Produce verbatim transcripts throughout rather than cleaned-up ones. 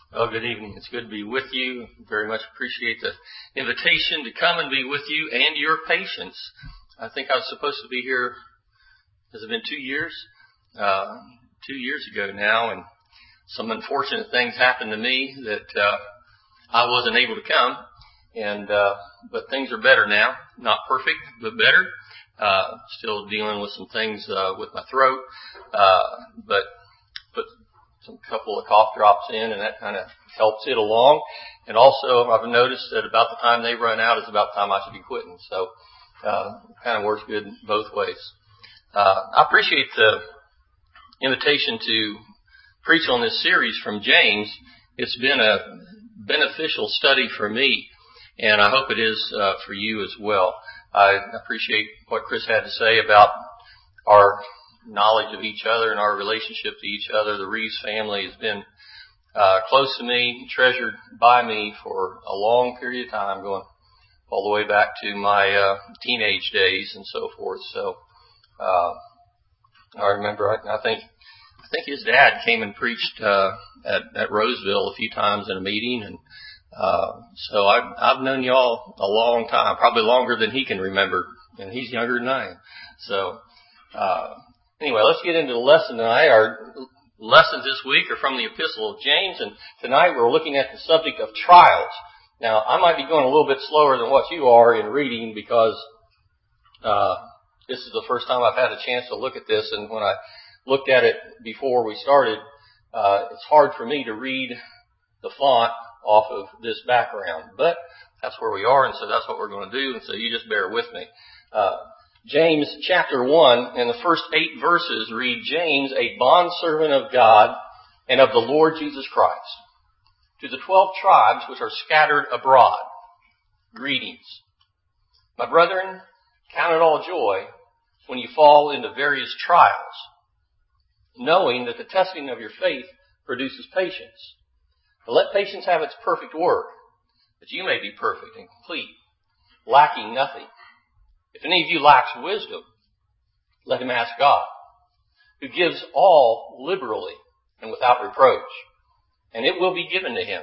Well, good evening. It's good to be with you. Very much appreciate the invitation to come and be with you and your patience. I think I was supposed to be here, has it been two years? Uh, two years ago now, and some unfortunate things happened to me that uh, I wasn't able to come. And uh, but things are better now. Not perfect, but better. Uh, still dealing with some things uh, with my throat, uh, but put some couple of cough drops in, and that kind of helps it along. And also, I've noticed that about the time they run out is about the time I should be quitting. So, uh, it kind of works good both ways. Uh, I appreciate the invitation to preach on this series from James. It's been a beneficial study for me, and I hope it is uh, for you as well. I appreciate what Chris had to say about our knowledge of each other and our relationship to each other. The Reeves family has been uh, close to me, treasured by me for a long period of time, going all the way back to my uh, teenage days and so forth. So uh, I remember, I, I think, I think his dad came and preached uh, at, at Roseville a few times in a meeting, and uh, so I've, I've known y'all a long time, probably longer than he can remember, and he's younger than I am. So, uh, anyway, let's get into the lesson tonight. Our lessons this week are from the Epistle of James, and tonight we're looking at the subject of trials. Now, I might be going a little bit slower than what you are in reading because, uh, this is the first time I've had a chance to look at this, and when I looked at it before we started, uh, it's hard for me to read the font off of this background, but that's where we are, and so that's what we're going to do, and so you just bear with me. Uh, James chapter one, and the first eight verses read, James, a bondservant of God and of the Lord Jesus Christ, to the twelve tribes which are scattered abroad, greetings. My brethren, count it all joy when you fall into various trials, knowing that the testing of your faith produces patience. But let patience have its perfect work, that you may be perfect and complete, lacking nothing. If any of you lacks wisdom, let him ask God, who gives all liberally and without reproach, and it will be given to him.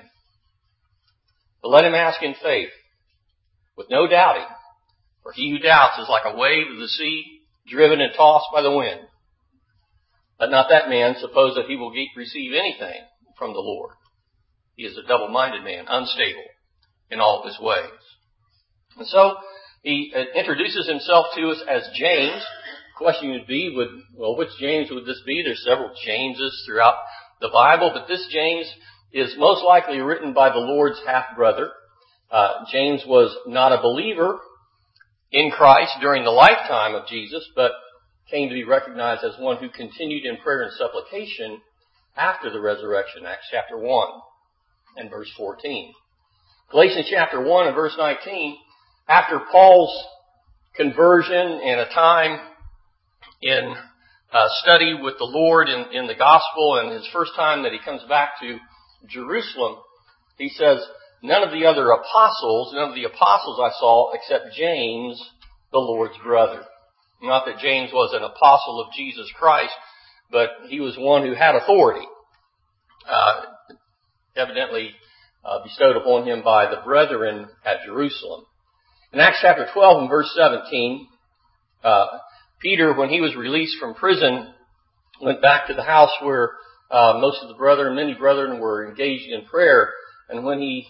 But let him ask in faith, with no doubting, for he who doubts is like a wave of the sea, driven and tossed by the wind. Let not that man suppose that he will receive anything from the Lord. He is a double-minded man, unstable in all of his ways. And so he introduces himself to us as James. The question would be, would, well, which James would this be? There's several Jameses throughout the Bible, but this James is most likely written by the Lord's half-brother. Uh, James was not a believer in Christ during the lifetime of Jesus, but came to be recognized as one who continued in prayer and supplication after the resurrection, Acts chapter one and verse fourteen. Galatians chapter one and verse nineteen, after Paul's conversion and a time in uh, study with the Lord in, in the gospel, and his first time that he comes back to Jerusalem, he says, none of the other apostles, none of the apostles I saw except James, the Lord's brother. Not that James was an apostle of Jesus Christ, but he was one who had authority, uh, evidently uh, bestowed upon him by the brethren at Jerusalem. In Acts chapter twelve and verse seventeen, uh, Peter, when he was released from prison, went back to the house where uh, most of the brethren, many brethren were engaged in prayer. And when he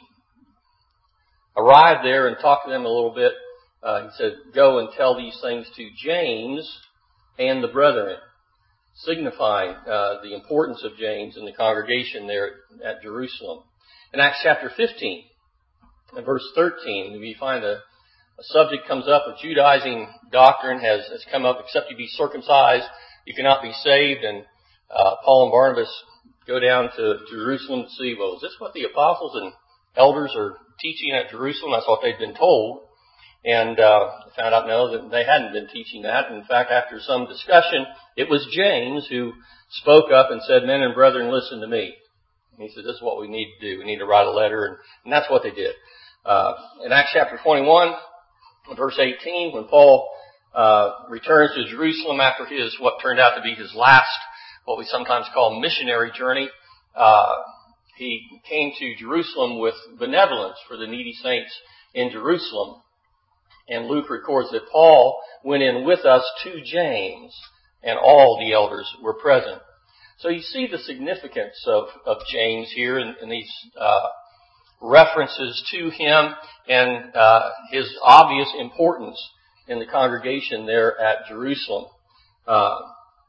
arrived there and talked to them a little bit, uh, he said, go and tell these things to James and the brethren, signifying uh, the importance of James and the congregation there at Jerusalem. In Acts chapter fifteen and verse thirteen, we find a A subject comes up, a Judaizing doctrine has, has come up, except you be circumcised, you cannot be saved. And uh, Paul and Barnabas go down to Jerusalem to see, well, is this what the apostles and elders are teaching at Jerusalem? That's what they'd been told. And uh, found out, no, that they hadn't been teaching that. In fact, after some discussion, it was James who spoke up and said, men and brethren, listen to me. And he said, this is what we need to do. We need to write a letter. And, and that's what they did. Uh, in Acts chapter twenty-one, verse eighteen, when Paul uh, returns to Jerusalem after his, what turned out to be his last, what we sometimes call missionary journey, uh, he came to Jerusalem with benevolence for the needy saints in Jerusalem. And Luke records that Paul went in with us to James, and all the elders were present. So you see the significance of, of James here in, in these uh, references to him and uh, his obvious importance in the congregation there at Jerusalem. Uh,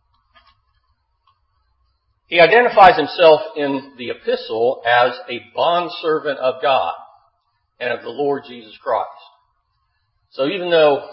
he identifies himself in the epistle as a bondservant of God and of the Lord Jesus Christ. So even though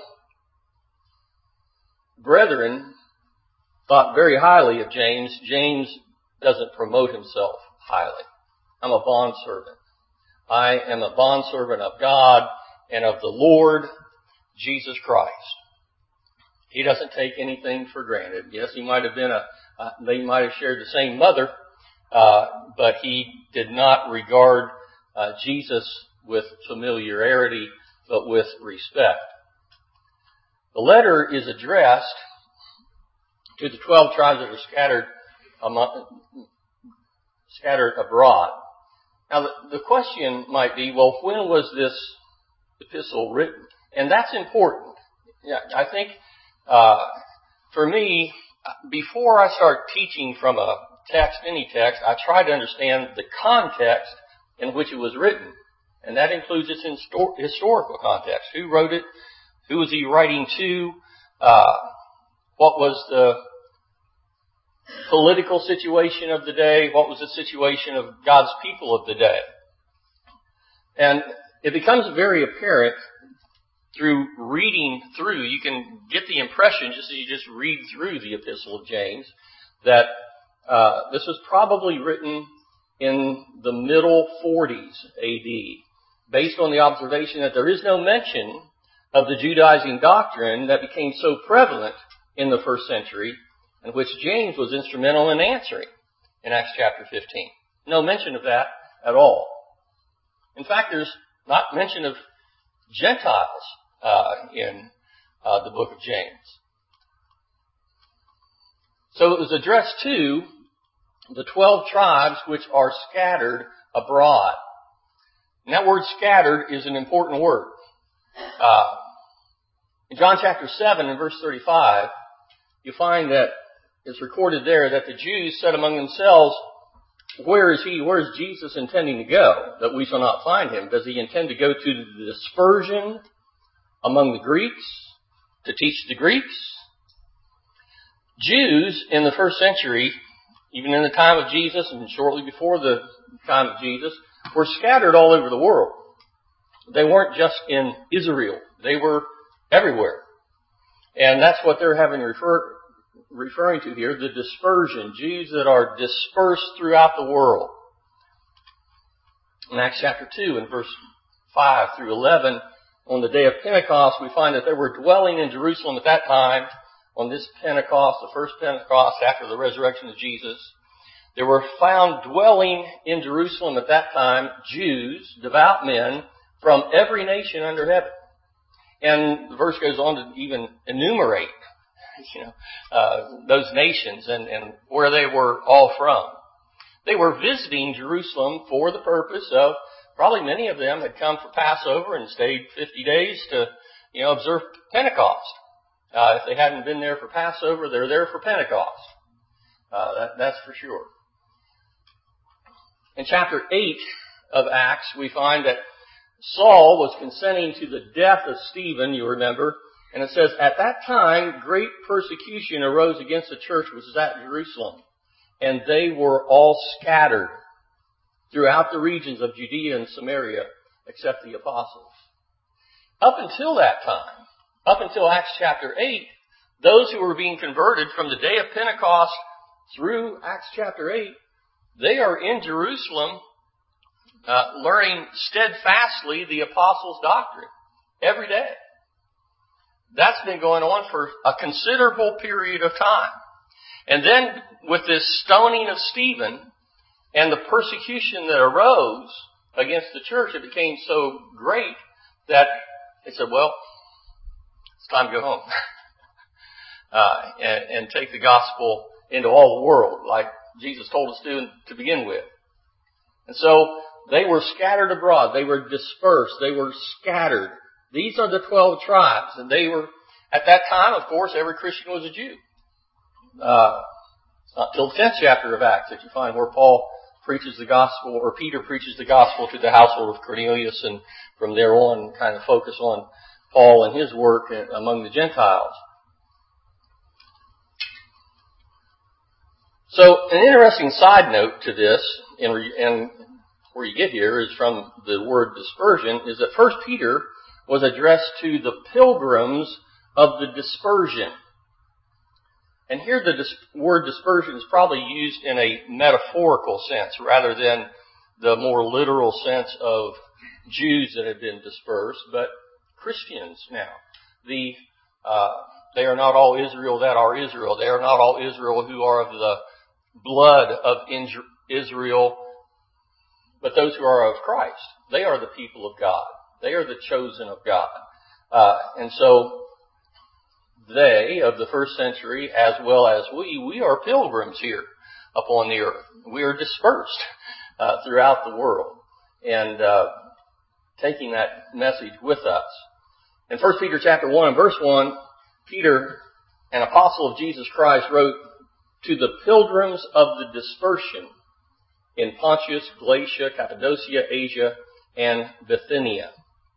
brethren thought very highly of James, James doesn't promote himself highly. I'm a bondservant. I am a bondservant of God and of the Lord Jesus Christ. He doesn't take anything for granted. Yes, he might have been a, uh, they might have shared the same mother, uh, but he did not regard uh, Jesus with familiarity, but with respect. The letter is addressed to the twelve tribes that are scattered among, scattered abroad. Now, the, the question might be, well, when was this epistle written? And that's important. Yeah, I think, uh, for me, before I start teaching from a text, any text, I try to understand the context in which it was written. And that includes its histor- historical context. Who wrote it? Who was he writing to? Uh, what was the political situation of the day? What was the situation of God's people of the day? And it becomes very apparent through reading through. You can get the impression, just as you just read through the Epistle of James, that uh, this was probably written in the middle forties A D, based on the observation that there is no mention of the Judaizing doctrine that became so prevalent in the first century, and which James was instrumental in answering in Acts chapter fifteen. No mention of that at all. In fact, there's not mention of Gentiles uh, in uh, the book of James. So it was addressed to the twelve tribes which are scattered abroad. And that word scattered is an important word. Uh, in John chapter seven and verse thirty-five, you find that it's recorded there that the Jews said among themselves, where is he, where is Jesus intending to go, that we shall not find him? Does he intend to go to the dispersion among the Greeks, to teach the Greeks? Jews in the first century, even in the time of Jesus and shortly before the time of Jesus, were scattered all over the world. They weren't just in Israel. They were everywhere. And that's what they're having refer, referring to here, the dispersion. Jews that are dispersed throughout the world. In Acts chapter two and verse five through eleven, on the day of Pentecost, we find that they were dwelling in Jerusalem at that time. On this Pentecost, the first Pentecost after the resurrection of Jesus, there were found dwelling in Jerusalem at that time Jews, devout men, from every nation under heaven. And the verse goes on to even enumerate, you know, uh, those nations and, and where they were all from. They were visiting Jerusalem for the purpose of, probably many of them had come for Passover and stayed fifty days to, you know, observe Pentecost. Uh, if they hadn't been there for Passover, they're there for Pentecost. Uh, that, that's for sure. In chapter eight of Acts, we find that Saul was consenting to the death of Stephen, you remember, and it says, at that time, great persecution arose against the church which was at Jerusalem, and they were all scattered throughout the regions of Judea and Samaria, except the apostles. Up until that time, up until Acts chapter eight, those who were being converted from the day of Pentecost through Acts chapter eight, they are in Jerusalem uh, learning steadfastly the apostles' doctrine every day. That's been going on for a considerable period of time. And then with this stoning of Stephen and the persecution that arose against the church, it became so great that they said, well, it's time to go home uh, and, and take the gospel into all the world, like Jesus told us to to begin with. And so they were scattered abroad. They were dispersed. They were scattered. These are the twelve tribes. And they were, at that time, of course, every Christian was a Jew. Uh, it's not till the tenth chapter of Acts that you find where Paul preaches the gospel, or Peter preaches the gospel to the household of Cornelius, and from there on kind of focus on Paul and his work among the Gentiles. So an interesting side note to this, and, and where you get here is from the word dispersion, is that First Peter was addressed to the pilgrims of the dispersion. And here the dis- word dispersion is probably used in a metaphorical sense rather than the more literal sense of Jews that have been dispersed, but Christians now. The uh, they are not all Israel that are Israel. They are not all Israel who are of the blood of Israel, but those who are of Christ. They are the people of God. They are the chosen of God. Uh, and so they of the first century, as well as we, we are pilgrims here upon the earth. We are dispersed uh, throughout the world and uh, taking that message with us. In First Peter chapter one and verse one, Peter, an apostle of Jesus Christ, wrote, "To the pilgrims of the dispersion in Pontus, Galatia, Cappadocia, Asia, and Bithynia."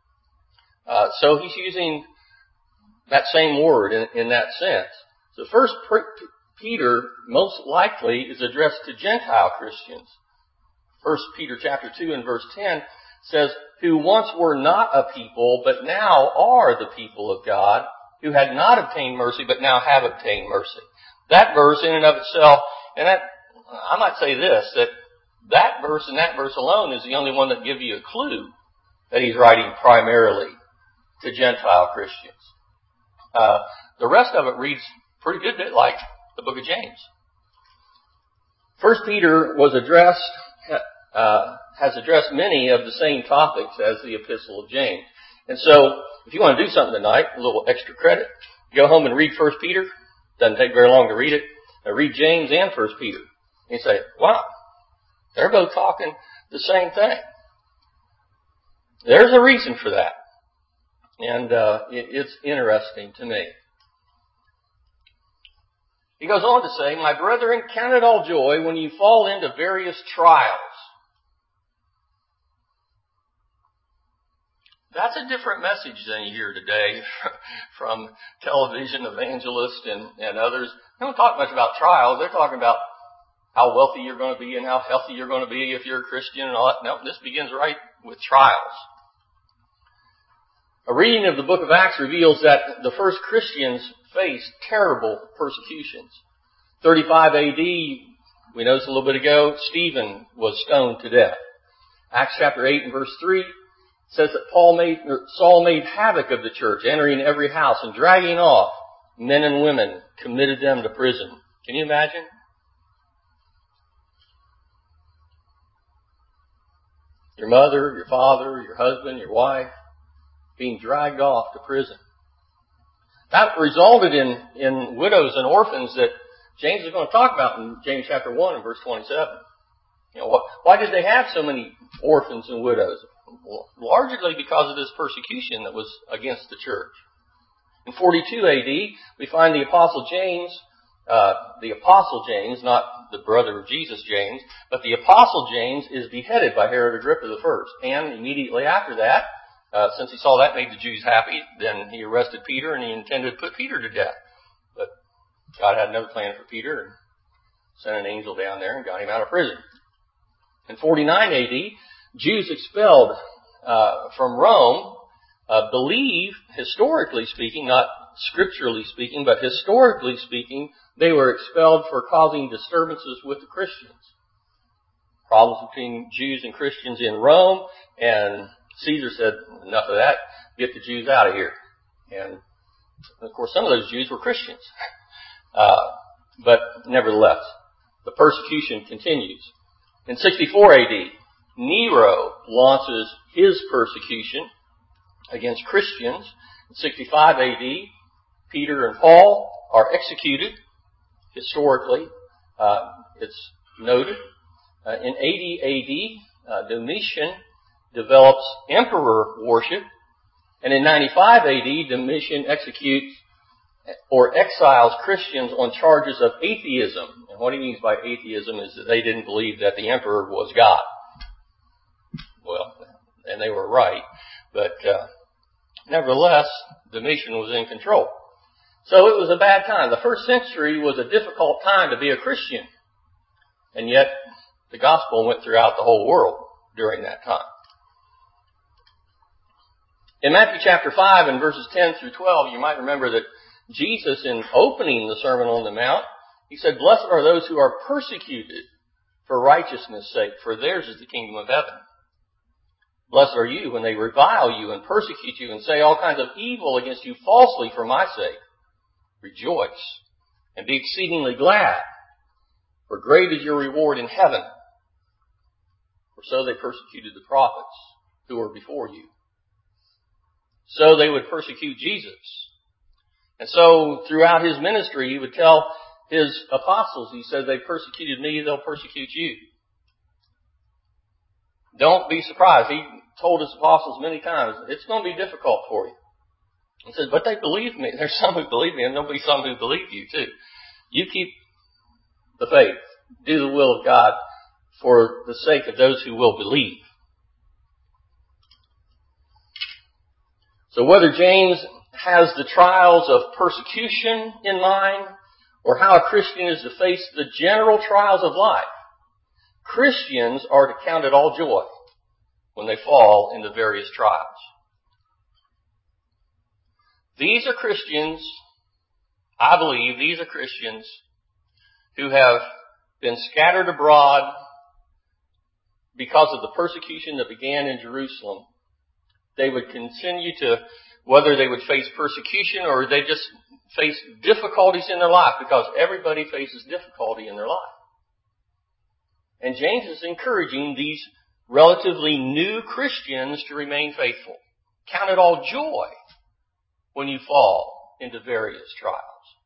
Uh, so he's using that same word in, in that sense. So First Peter most likely is addressed to Gentile Christians. First Peter chapter two and verse ten says, "Who once were not a people, but now are the people of God, who had not obtained mercy, but now have obtained mercy." That verse in and of itself, and that, I might say this, that that verse and that verse alone is the only one that gives you a clue that he's writing primarily to Gentile Christians. Uh, the rest of it reads pretty good bit like the book of James. First Peter was addressed, uh, has addressed many of the same topics as the epistle of James. And so, if you want to do something tonight, a little extra credit, go home and read First Peter. Doesn't take very long to read it. Now read James and First Peter. And you say, wow, they're both talking the same thing. There's a reason for that. And uh, it, it's interesting to me. He goes on to say, "My brethren, count it all joy when you fall into various trials." That's a different message than you hear today from television evangelists and, and others. They don't talk much about trials. They're talking about how wealthy you're going to be and how healthy you're going to be if you're a Christian and all that. No, this begins right with trials. A reading of the book of Acts reveals that the first Christians faced terrible persecutions. thirty-five A D, we noticed a little bit ago, Stephen was stoned to death. Acts chapter eight and verse three says that Paul made, or Saul made havoc of the church, entering every house and dragging off men and women, committed them to prison. Can you imagine? Your mother, your father, your husband, your wife being dragged off to prison. That resulted in, in widows and orphans that James is going to talk about in James chapter one and verse twenty-seven. You know, why did they have so many orphans and widows? Well, largely because of this persecution that was against the church. In forty-two A D, we find the Apostle James, uh, the Apostle James, not the brother of Jesus James, but the Apostle James is beheaded by Herod Agrippa the First. And immediately after that, uh, since he saw that made the Jews happy, then he arrested Peter and he intended to put Peter to death. But God had another plan for Peter and sent an angel down there and got him out of prison. In forty-nine A D, Jews expelled uh, from Rome uh, believe, historically speaking, not scripturally speaking, but historically speaking, they were expelled for causing disturbances with the Christians. Problems between Jews and Christians in Rome, and Caesar said, enough of that, get the Jews out of here. And, of course, some of those Jews were Christians. Uh, but nevertheless, the persecution continues. In sixty-four A D, Nero launches his persecution against Christians. In sixty-five A D, Peter and Paul are executed. Historically, uh, it's noted. Uh, in eighty A D, uh, Domitian develops emperor worship, and in ninety-five A D, Domitian executes or exiles Christians on charges of atheism. And what he means by atheism is that they didn't believe that the emperor was God. Well, and they were right, but uh, nevertheless, Domitian was in control. So it was a bad time. The first century was a difficult time to be a Christian, and yet the gospel went throughout the whole world during that time. In Matthew chapter five and verses ten through twelve, you might remember that Jesus, in opening the Sermon on the Mount, he said, "Blessed are those who are persecuted for righteousness' sake, for theirs is the kingdom of heaven. Blessed are you when they revile you and persecute you and say all kinds of evil against you falsely for my sake. Rejoice and be exceedingly glad, for great is your reward in heaven. For so they persecuted the prophets who were before you." So they would persecute Jesus. And so throughout his ministry, he would tell his apostles, he said, "They persecuted me, they'll persecute you." Don't be surprised. He told his apostles many times, it's going to be difficult for you. He said, "But they believe me." There's some who believe me, and there'll be some who believe you too. You keep the faith. Do the will of God for the sake of those who will believe. So whether James has the trials of persecution in mind, or how a Christian is to face the general trials of life, Christians are to count it all joy when they fall into various trials. These are Christians, I believe, these are Christians who have been scattered abroad because of the persecution that began in Jerusalem. They would continue to, whether they would face persecution or they just face difficulties in their life, because everybody faces difficulty in their life. And James is encouraging these relatively new Christians to remain faithful. Count it all joy when you fall into various trials.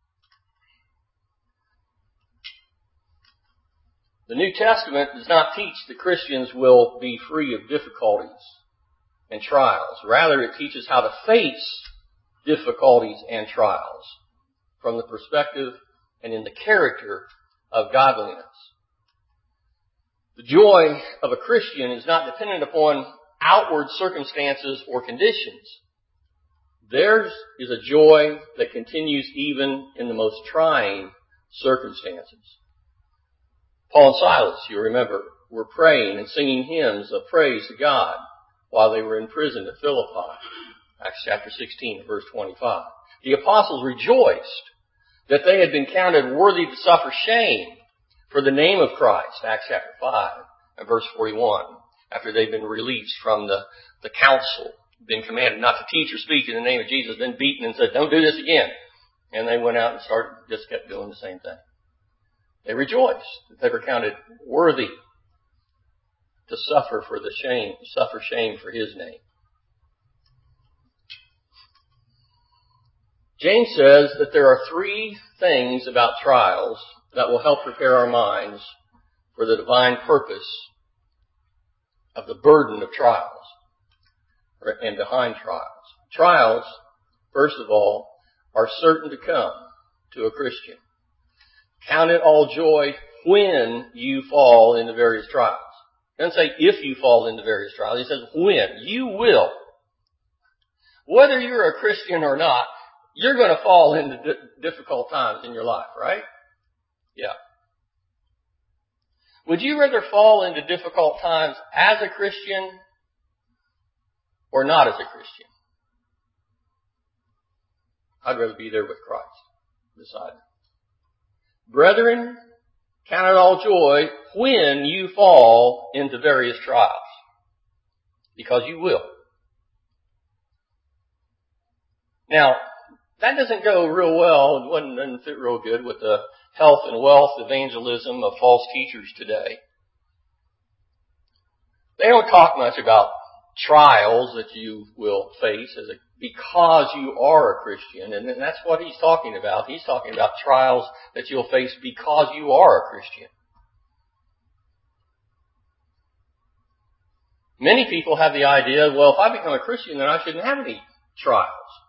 The New Testament does not teach that Christians will be free of difficulties and trials. Rather, it teaches how to face difficulties and trials from the perspective and in the character of godliness. The joy of a Christian is not dependent upon outward circumstances or conditions. Theirs is a joy that continues even in the most trying circumstances. Paul and Silas, you remember, were praying and singing hymns of praise to God while they were in prison at Philippi. Acts chapter sixteen, verse twenty-five. The apostles rejoiced that they had been counted worthy to suffer shame for the name of Christ. Acts chapter five and verse forty-one. After they'd been released from the, the council, been commanded not to teach or speak in the name of Jesus, been beaten and said, "Don't do this again." And they went out and started, just kept doing the same thing. They rejoiced that they were counted worthy to suffer for the shame, suffer shame for his name. James says that there are three things about trials that will help prepare our minds for the divine purpose of the burden of trials and behind trials. Trials, first of all, are certain to come to a Christian. Count it all joy when you fall into various trials. It doesn't say if you fall into various trials. He says when. You will. Whether you're a Christian or not, you're going to fall into di- difficult times in your life, right? Yeah. Would you rather fall into difficult times as a Christian or not as a Christian? I'd rather be there with Christ beside me. Brethren, count it all joy when you fall into various trials, because you will. Now, that doesn't go real well, it doesn't fit real good with the health and wealth evangelism of false teachers today. They don't talk much about trials that you will face as a, because you are a Christian. And that's what he's talking about. He's talking about trials that you'll face because you are a Christian. Many people have the idea, well, if I become a Christian, then I shouldn't have any trials.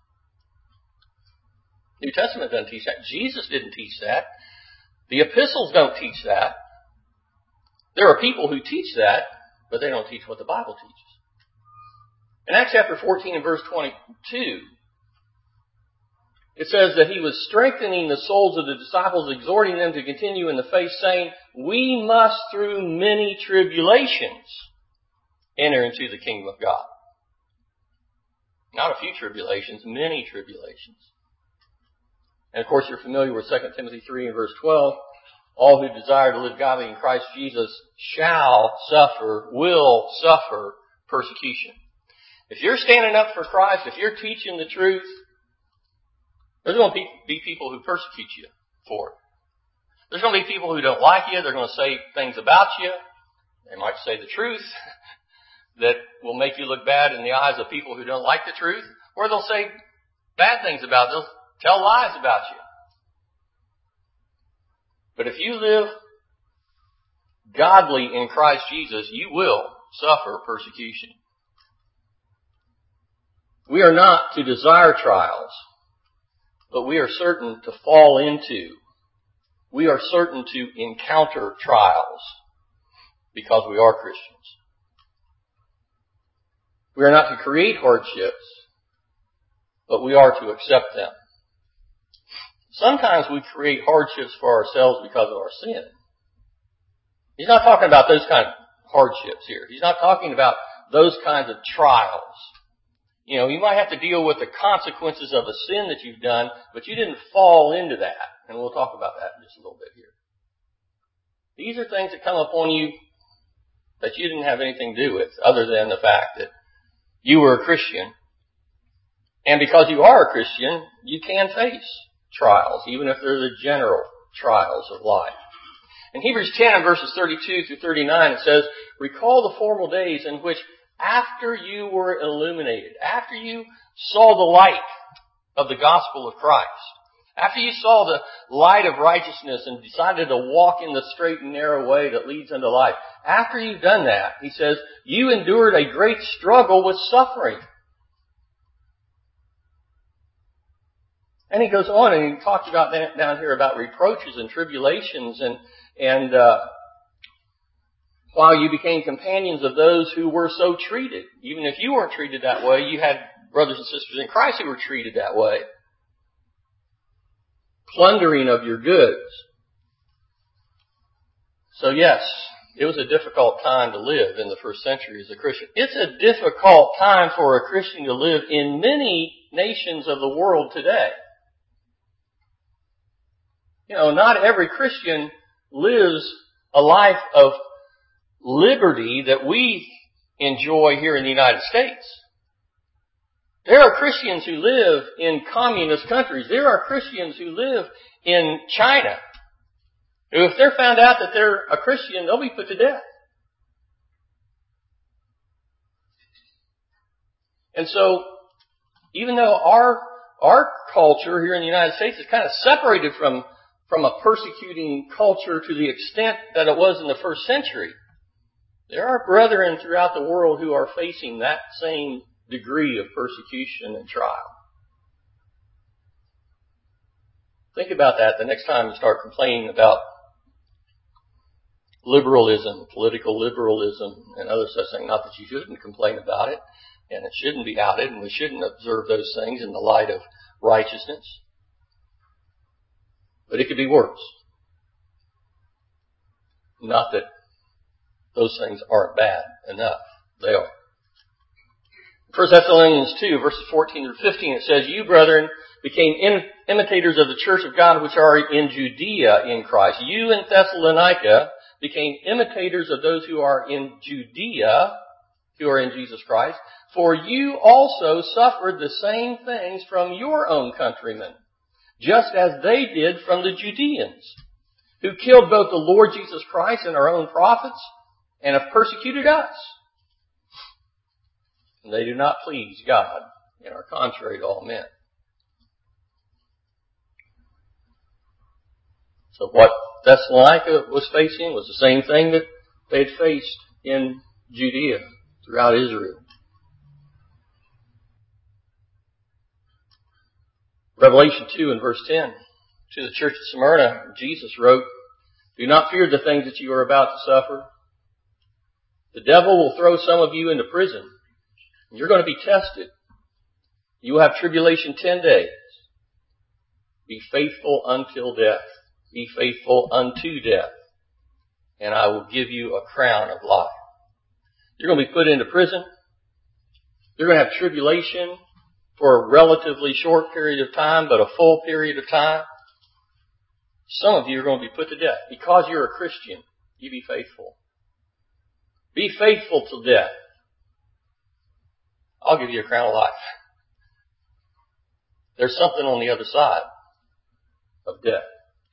New Testament doesn't teach that. Jesus didn't teach that. The epistles don't teach that. There are people who teach that, but they don't teach what the Bible teaches. In Acts chapter fourteen and verse twenty-two, it says that he was strengthening the souls of the disciples, exhorting them to continue in the faith, saying, we must through many tribulations enter into the kingdom of God. Not a few tribulations, many tribulations. And of course you're familiar with Second Timothy three and verse twelve. All who desire to live godly in Christ Jesus shall suffer, will suffer persecution. If you're standing up for Christ, if you're teaching the truth, there's going to be people who persecute you for it. There's going to be people who don't like you. They're going to say things about you. They might say the truth that will make you look bad in the eyes of people who don't like the truth. Or they'll say bad things about you. They'll tell lies about you. But if you live godly in Christ Jesus, you will suffer persecution. We are not to desire trials, but we are certain to fall into. We are certain to encounter trials because we are Christians. We are not to create hardships, but we are to accept them. Sometimes we create hardships for ourselves because of our sin. He's not talking about those kind of hardships here. He's not talking about those kinds of trials. You know, you might have to deal with the consequences of a sin that you've done, but you didn't fall into that. And we'll talk about that in just a little bit here. These are things that come upon you that you didn't have anything to do with, other than the fact that you were a Christian. And because you are a Christian, you can face trials, even if they're the general trials of life. In Hebrews ten and verses thirty-two through thirty-nine, it says, recall the former days in which after you were illuminated, after you saw the light of the gospel of Christ, after you saw the light of righteousness and decided to walk in the straight and narrow way that leads unto life, after you've done that, he says, you endured a great struggle with suffering. And he goes on and he talks about down here about reproaches and tribulations and, and, uh, while you became companions of those who were so treated. Even if you weren't treated that way, you had brothers and sisters in Christ who were treated that way. Plundering of your goods. So yes, it was a difficult time to live in the first century as a Christian. It's a difficult time for a Christian to live in many nations of the world today. You know, not every Christian lives a life of liberty that we enjoy here in the United States. There are Christians who live in communist countries. There are Christians who live in China, who, if they're found out that they're a Christian, they'll be put to death. And so, even though our our culture here in the United States is kind of separated from from a persecuting culture to the extent that it was in the first century, there are brethren throughout the world who are facing that same degree of persecution and trial. Think about that the next time you start complaining about liberalism, political liberalism, and other such things. Not that you shouldn't complain about it, and it shouldn't be outed, and we shouldn't observe those things in the light of righteousness. But it could be worse. Not that those things aren't bad enough. They are. First Thessalonians two, verses fourteen through fifteen, it says, you, brethren, became im- imitators of the church of God which are in Judea in Christ. You in Thessalonica became imitators of those who are in Judea, who are in Jesus Christ. For you also suffered the same things from your own countrymen, just as they did from the Judeans, who killed both the Lord Jesus Christ and our own prophets, and have persecuted us. And they do not please God and are contrary to all men. So what Thessalonica was facing was the same thing that they had faced in Judea. throughout Israel. Revelation two and verse ten. To the church of Smyrna, Jesus wrote, "Do not fear the things that you are about to suffer. The devil will throw some of you into prison. You're going to be tested. You will have tribulation ten days. Be faithful until death. Be faithful unto death. And I will give you a crown of life." You're going to be put into prison. You're going to have tribulation for a relatively short period of time, but a full period of time. Some of you are going to be put to death. Because you're a Christian, you be faithful. Be faithful till death. I'll give you a crown of life. There's something on the other side of death.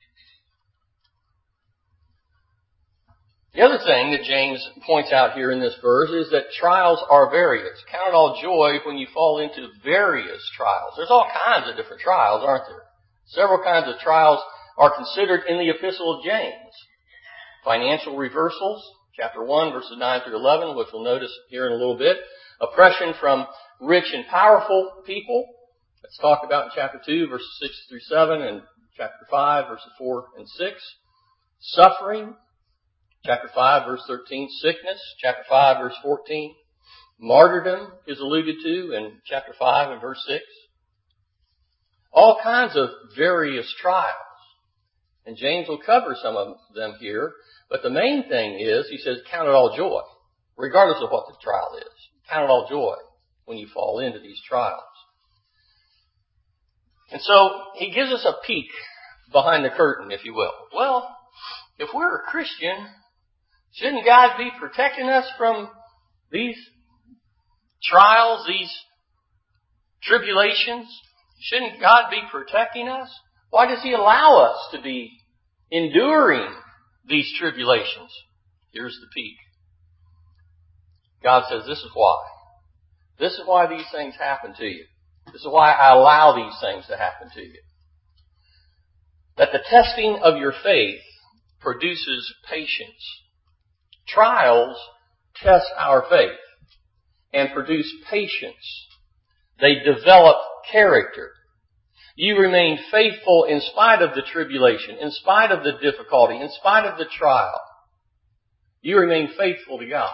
The other thing that James points out here in this verse is that trials are various. Count it all joy when you fall into various trials. There's all kinds of different trials, aren't there? Several kinds of trials are considered in the Epistle of James. Financial reversals, chapter one, verses nine through eleven, which we'll notice here in a little bit. Oppression from rich and powerful people. That's talked about in chapter two, verses six through seven, and chapter five, verses four and six. Suffering, chapter five, verse thirteen. Sickness, chapter five, verse fourteen. Martyrdom is alluded to in chapter five and verse six. All kinds of various trials. And James will cover some of them here. But the main thing is, he says, count it all joy. Regardless of what the trial is. Count it all joy when you fall into these trials. And so, he gives us a peek behind the curtain, if you will. Well, if we're a Christian, shouldn't God be protecting us from these trials, these tribulations? Shouldn't God be protecting us? Why does He allow us to be enduring these tribulations? Here's the peak. God says, this is why. This is why these things happen to you. This is why I allow these things to happen to you. That the testing of your faith produces patience. Trials test our faith and produce patience. They develop character. You remain faithful in spite of the tribulation, in spite of the difficulty, in spite of the trial. You remain faithful to God.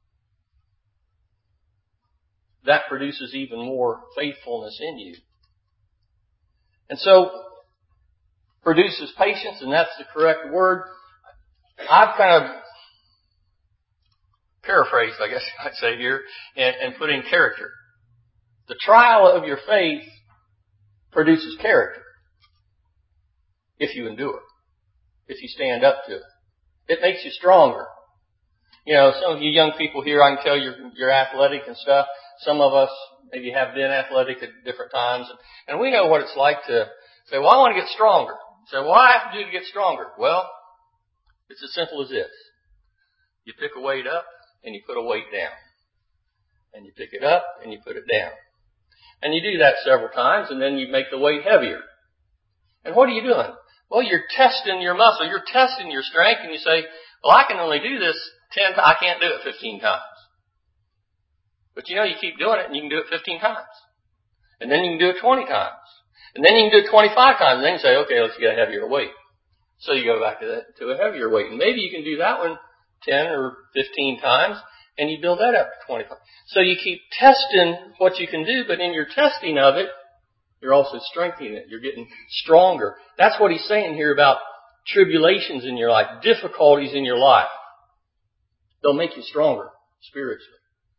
That produces even more faithfulness in you. And so, produces patience, and that's the correct word. I've kind of paraphrased, I guess I'd say here, and, and put in character. The trial of your faith produces character. If you endure. If you stand up to it. It makes you stronger. You know, some of you young people here, I can tell you're, you're athletic and stuff. Some of us maybe have been athletic at different times. And we know what it's like to say, well, I want to get stronger. Say, well, what do I have to do to get stronger? Well, it's as simple as this. You pick a weight up and you put a weight down. And you pick it up and you put it down. And you do that several times, and then you make the weight heavier. And what are you doing? Well, you're testing your muscle. You're testing your strength, and you say, well, I can only do this ten times. I can't do it fifteen times. But you know, you keep doing it, and you can do it fifteen times. And then you can do it twenty times. And then you can do it twenty-five times. And then you say, okay, let's get a heavier weight. So you go back to, that, to a heavier weight. And maybe you can do that one ten or fifteen times. And you build that up to twenty-five. So you keep testing what you can do, but in your testing of it, you're also strengthening it. You're getting stronger. That's what he's saying here about tribulations in your life, difficulties in your life. They'll make you stronger spiritually.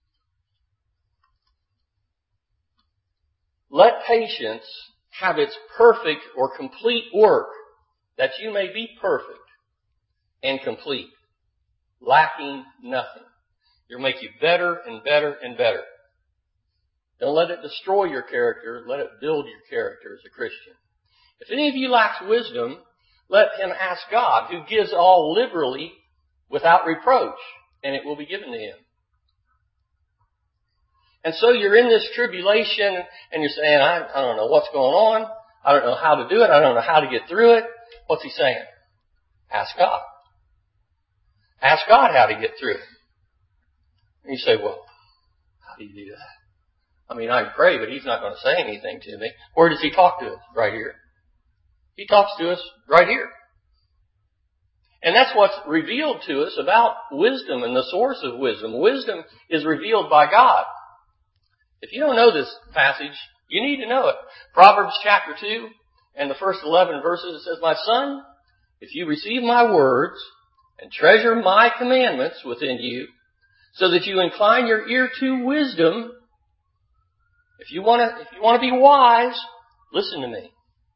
Let patience have its perfect or complete work, that you may be perfect and complete, lacking nothing. It'll make you better and better and better. Don't let it destroy your character. Let it build your character as a Christian. If any of you lacks wisdom, let him ask God, who gives all liberally without reproach, and it will be given to him. And so you're in this tribulation, and you're saying, I, I don't know what's going on. I don't know how to do it. I don't know how to get through it. What's he saying? Ask God. Ask God how to get through it. And you say, well, he do that? I mean, I pray, but he's not going to say anything to me. Where does he talk to us? Right here. He talks to us right here. And that's what's revealed to us about wisdom and the source of wisdom. Wisdom is revealed by God. If you don't know this passage, you need to know it. Proverbs chapter two and the first eleven verses, it says, "My son, if you receive my words and treasure my commandments within you, so that you incline your ear to wisdom," if you want to, if you want to be wise, listen to me.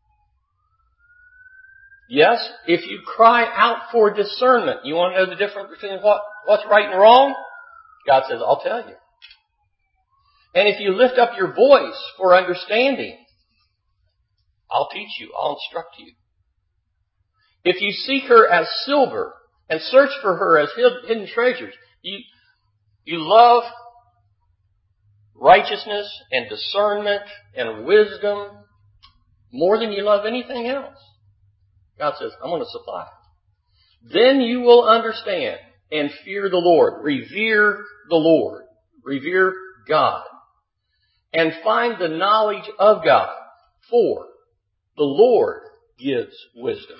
Yes, if you cry out for discernment, you want to know the difference between what, what's right and wrong? God says, I'll tell you. And if you lift up your voice for understanding, I'll teach you, I'll instruct you. If you seek her as silver and search for her as hidden treasures, you, you love righteousness and discernment and wisdom more than you love anything else. God says, I'm going to supply it. Then you will understand and fear the Lord. Revere the Lord. Revere God. And find the knowledge of God. For the Lord gives wisdom.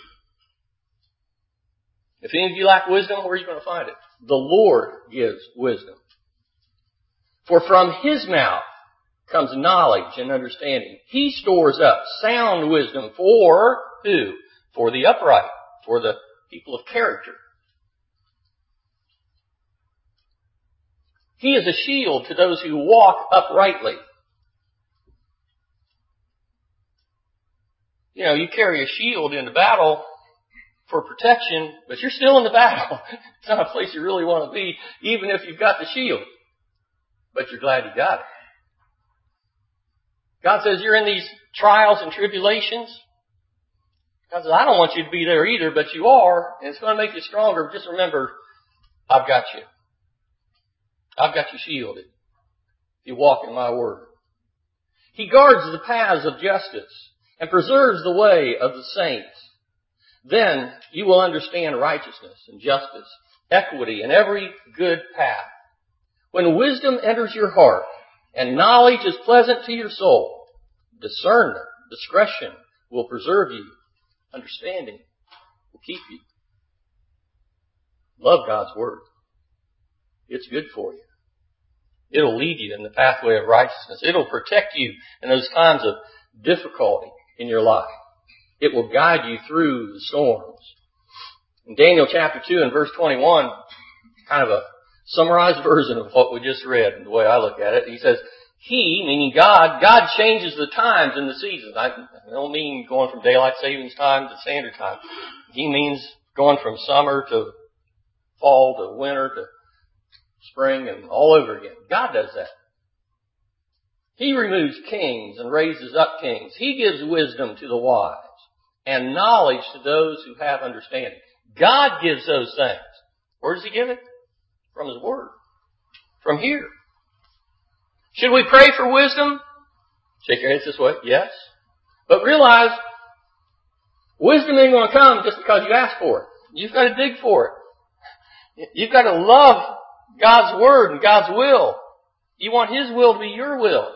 If any of you lack wisdom, where are you going to find it? The Lord gives wisdom. For from His mouth comes knowledge and understanding. He stores up sound wisdom for who? For the upright, for the people of character. He is a shield to those who walk uprightly. You know, you carry a shield into battle for protection, but you're still in the battle. It's not a place you really want to be, even if you've got the shield. But you're glad you got it. God says you're in these trials and tribulations. God says, I don't want you to be there either, but you are, and it's going to make you stronger. Just remember, I've got you. I've got you shielded. You walk in my word. He guards the paths of justice and preserves the way of the saints. Then you will understand righteousness and justice, equity, and every good path. When wisdom enters your heart and knowledge is pleasant to your soul, discernment, discretion will preserve you. Understanding will keep you. Love God's word. It's good for you. It'll lead you in the pathway of righteousness. It'll protect you in those times of difficulty in your life. It will guide you through the storms. In Daniel chapter two and verse twenty-one, kind of a summarized version of what we just read, the way I look at it, he says, He, meaning God, God changes the times and the seasons. I don't mean going from daylight savings time to standard time. He means going from summer to fall to winter to spring and all over again. God does that. He removes kings and raises up kings. He gives wisdom to the wise and knowledge to those who have understanding. God gives those things. Where does He give it? From His Word. From here. Should we pray for wisdom? Shake your heads this way. Yes. But realize, wisdom ain't going to come just because you ask for it. You've got to dig for it. You've got to love God's Word and God's will. You want His will to be your will.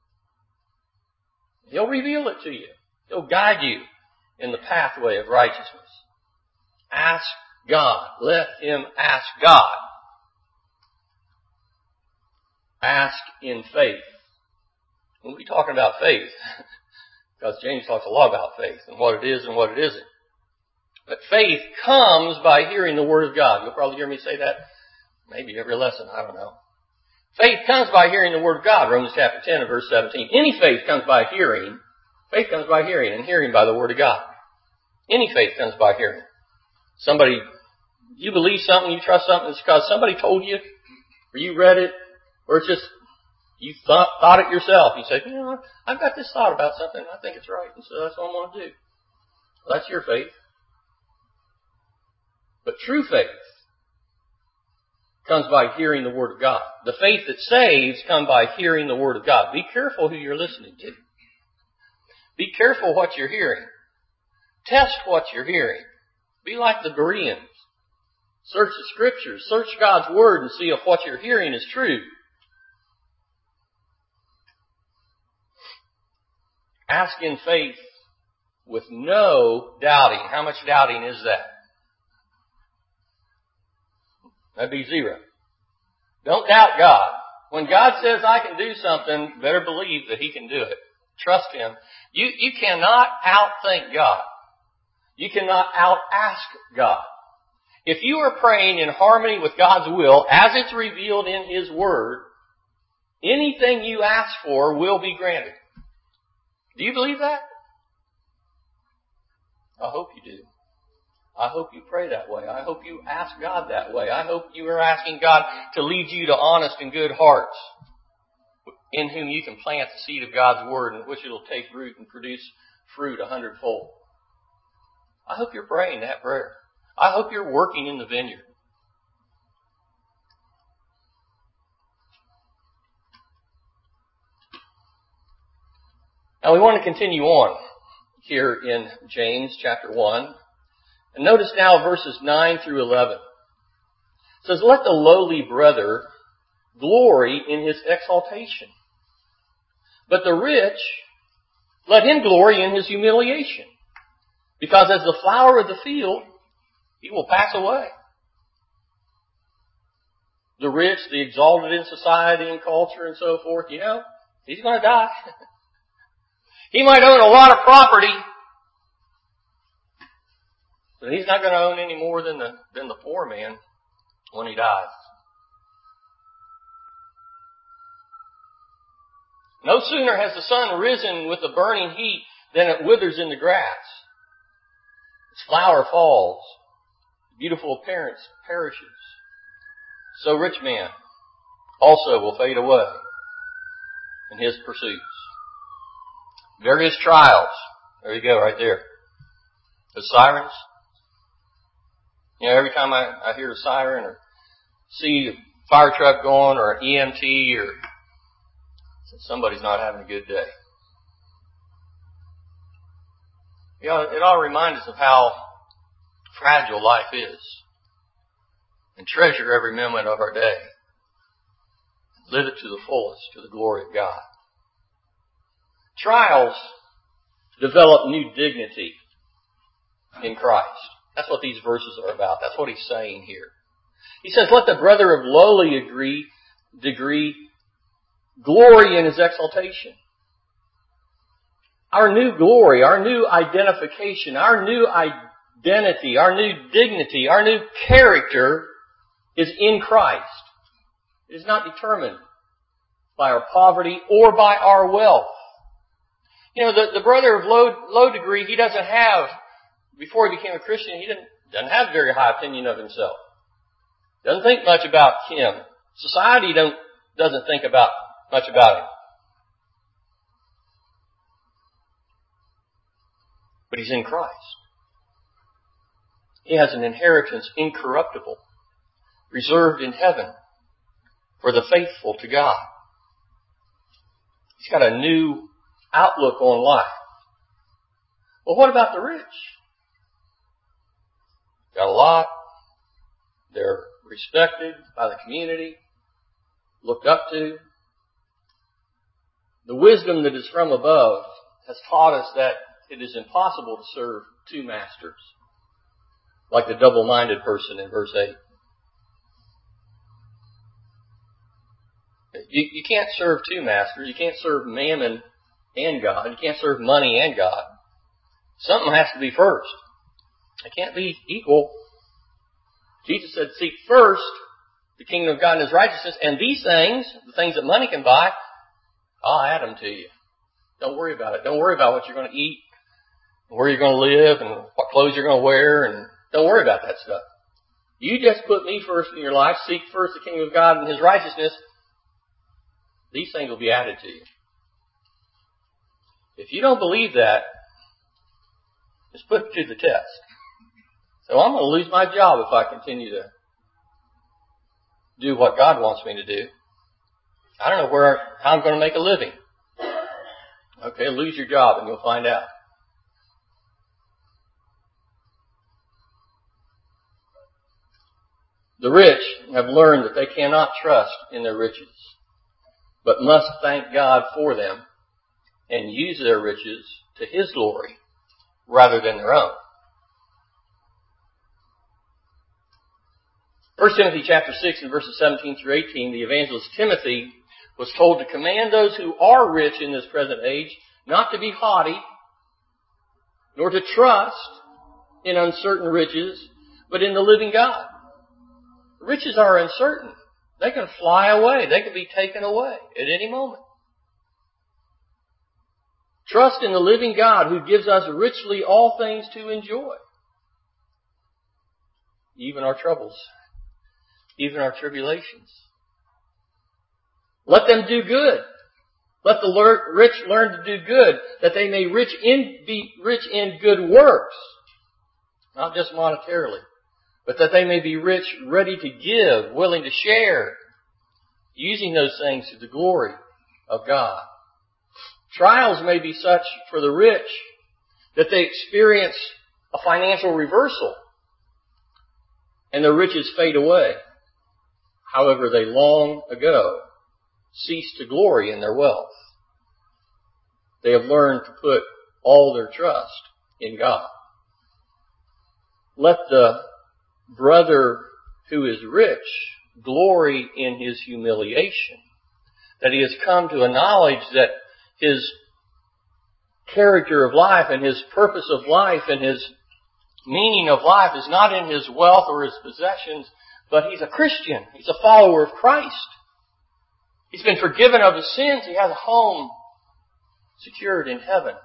He'll reveal it to you. He'll guide you in the pathway of righteousness. Ask God. Let Him ask God. Ask in faith. We'll be talking about faith, because James talks a lot about faith and what it is and what it isn't. But faith comes by hearing the Word of God. You'll probably hear me say that maybe every lesson. I don't know. Faith comes by hearing the Word of God. Romans chapter ten and verse seventeen. Any faith comes by hearing. Faith comes by hearing, and hearing by the Word of God. Any faith comes by hearing. Somebody, you believe something, you trust something, it's because somebody told you, or you read it, or it's just, you thought, thought it yourself. You say, you know, I've got this thought about something, and I think it's right, and so that's what I'm going to do. Well, that's your faith. But true faith comes by hearing the Word of God. The faith that saves comes by hearing the Word of God. Be careful who you're listening to. Be careful what you're hearing. Test what you're hearing. Be like the Bereans. Search the Scriptures. Search God's Word and see if what you're hearing is true. Ask in faith with no doubting. How much doubting is that? That'd be zero. Don't doubt God. When God says I can do something, better believe that He can do it. Trust Him. You, you cannot outthink God. You cannot out-ask God. If you are praying in harmony with God's will, as it's revealed in His Word, anything you ask for will be granted. Do you believe that? I hope you do. I hope you pray that way. I hope you ask God that way. I hope you are asking God to lead you to honest and good hearts, in whom you can plant the seed of God's Word, in which it will take root and produce fruit a hundredfold. I hope you're praying that prayer. I hope you're working in the vineyard. Now we want to continue on here in James chapter one. And notice now verses nine through eleven. It says, let the lowly brother glory in his exaltation, but the rich, let him glory in his humiliation. Because as the flower of the field, he will pass away. The rich, the exalted in society and culture and so forth, you know, he's going to die. He might own a lot of property, but he's not going to own any more than the, than the poor man when he dies. No sooner has the sun risen with the burning heat than it withers in the grass. Its flower falls. Beautiful appearance perishes. So rich man also will fade away in his pursuits. Various trials. There you go, right there. The sirens. You know, every time I, I hear a siren or see a fire truck going or an E M T or somebody's not having a good day. You know, it all reminds us of how fragile life is. And treasure every moment of our day. Live it to the fullest, to the glory of God. Trials develop new dignity in Christ. That's what these verses are about. That's what he's saying here. He says, let the brother of lowly degree, degree glory in his exaltation. Our new glory, our new identification, our new identity, our new dignity, our new character is in Christ. It is not determined by our poverty or by our wealth. You know, the, the brother of low, low degree, he doesn't have, before he became a Christian, he didn't, doesn't have a very high opinion of himself. Doesn't think much about him. Society don't, doesn't think about much about him. But he's in Christ. He has an inheritance incorruptible, reserved in heaven for the faithful to God. He's got a new outlook on life. Well, what about the rich? Got a lot. They're respected by the community, looked up to. The wisdom that is from above has taught us that it is impossible to serve two masters, like the double-minded person in verse eight. You, you can't serve two masters. You can't serve mammon and God. You can't serve money and God. Something has to be first. It can't be equal. Jesus said, seek first the kingdom of God and His righteousness, and these things, the things that money can buy, I'll add them to you. Don't worry about it. Don't worry about what you're going to eat, where you're going to live, and what clothes you're going to wear, and don't worry about that stuff. You just put me first in your life, seek first the kingdom of God and His righteousness, these things will be added to you. If you don't believe that, just put it to the test. So I'm going to lose my job if I continue to do what God wants me to do. I don't know where how I'm going to make a living. Okay, lose your job and you'll find out. The rich have learned that they cannot trust in their riches, but must thank God for them and use their riches to His glory rather than their own. First Timothy chapter six and verses seventeen through eighteen, the evangelist Timothy was told to command those who are rich in this present age not to be haughty, nor to trust in uncertain riches, but in the living God. Riches are uncertain. They can fly away. They can be taken away at any moment. Trust in the living God who gives us richly all things to enjoy. Even our troubles. Even our tribulations. Let them do good. Let the rich learn to do good, that they may rich in, be rich in good works. Not just monetarily, but that they may be rich, ready to give, willing to share, using those things to the glory of God. Trials may be such for the rich that they experience a financial reversal and their riches fade away. However, they long ago ceased to glory in their wealth. They have learned to put all their trust in God. Let the brother who is rich glory in his humiliation, that he has come to a knowledge that his character of life and his purpose of life and his meaning of life is not in his wealth or his possessions, but he's a Christian. He's a follower of Christ. He's been forgiven of his sins. He has a home secured in heaven.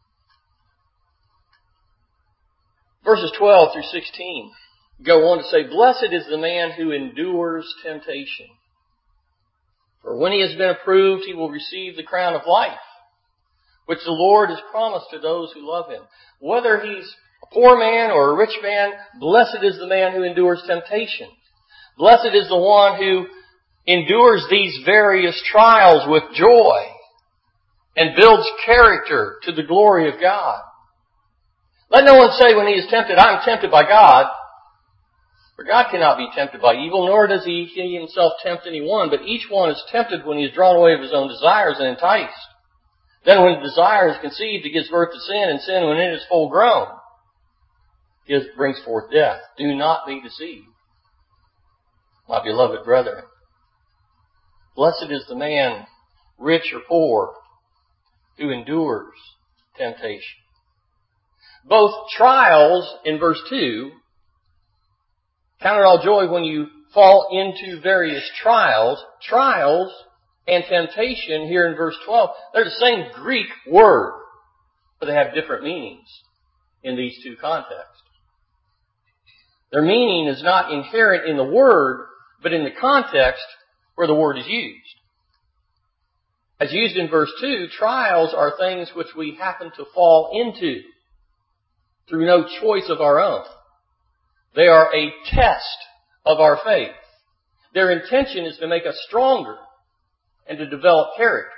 Verses twelve through sixteen go on to say, "Blessed is the man who endures temptation. For when he has been approved, he will receive the crown of life, which the Lord has promised to those who love Him." Whether he's a poor man or a rich man, blessed is the man who endures temptation. Blessed is the one who endures these various trials with joy and builds character to the glory of God. Let no one say when he is tempted, "I am tempted by God." For God cannot be tempted by evil, nor does He Himself tempt anyone. But each one is tempted when he is drawn away of his own desires and enticed. Then when desire is conceived, it gives birth to sin, and sin, when it is full grown, gives, brings forth death. Do not be deceived, my beloved brethren. Blessed is the man, rich or poor, who endures temptation. Both trials in verse two, count it all joy when you fall into various trials, trials and temptation here in verse twelve, they're the same Greek word, but they have different meanings in these two contexts. Their meaning is not inherent in the word, but in the context where the word is used. As used in verse two, trials are things which we happen to fall into through no choice of our own. They are a test of our faith. Their intention is to make us stronger and to develop character.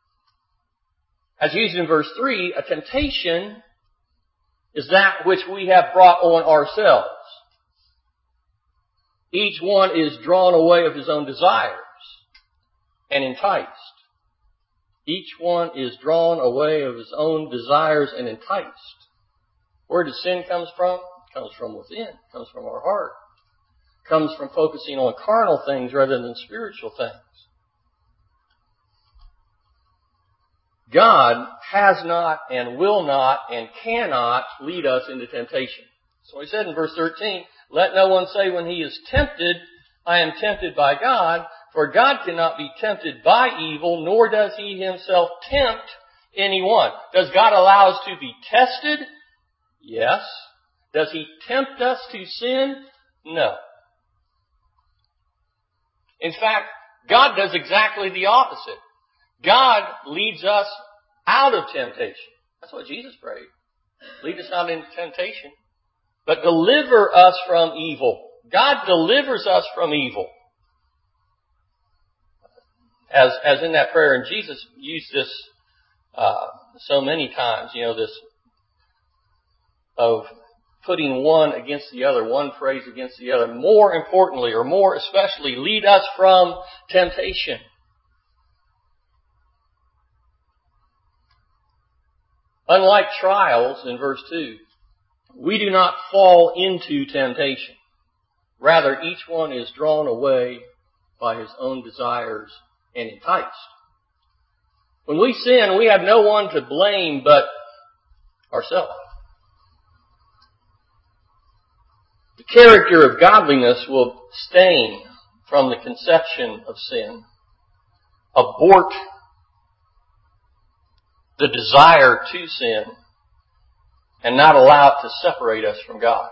As used in verse three, a temptation is that which we have brought on ourselves. Each one is drawn away of his own desires and enticed. Each one is drawn away of his own desires and enticed. Where does sin comes from? It comes from within. It comes from our heart. It comes from focusing on carnal things rather than spiritual things. God has not and will not and cannot lead us into temptation. So He said in verse thirteen, "Let no one say when he is tempted, I am tempted by God, for God cannot be tempted by evil, nor does He Himself tempt anyone." Does God allow us to be tested? Yes. Does He tempt us to sin? No. In fact, God does exactly the opposite. God leads us out of temptation. That's what Jesus prayed. Lead us not into temptation, but deliver us from evil. God delivers us from evil. As, as in that prayer, and Jesus used this uh, so many times, you know, this of putting one against the other, one phrase against the other. More importantly, or more especially, lead us from temptation. Unlike trials in verse two, we do not fall into temptation. Rather, each one is drawn away by his own desires and enticed. When we sin, we have no one to blame but ourselves. The character of godliness will abstain from the conception of sin, abort the desire to sin, and not allow it to separate us from God.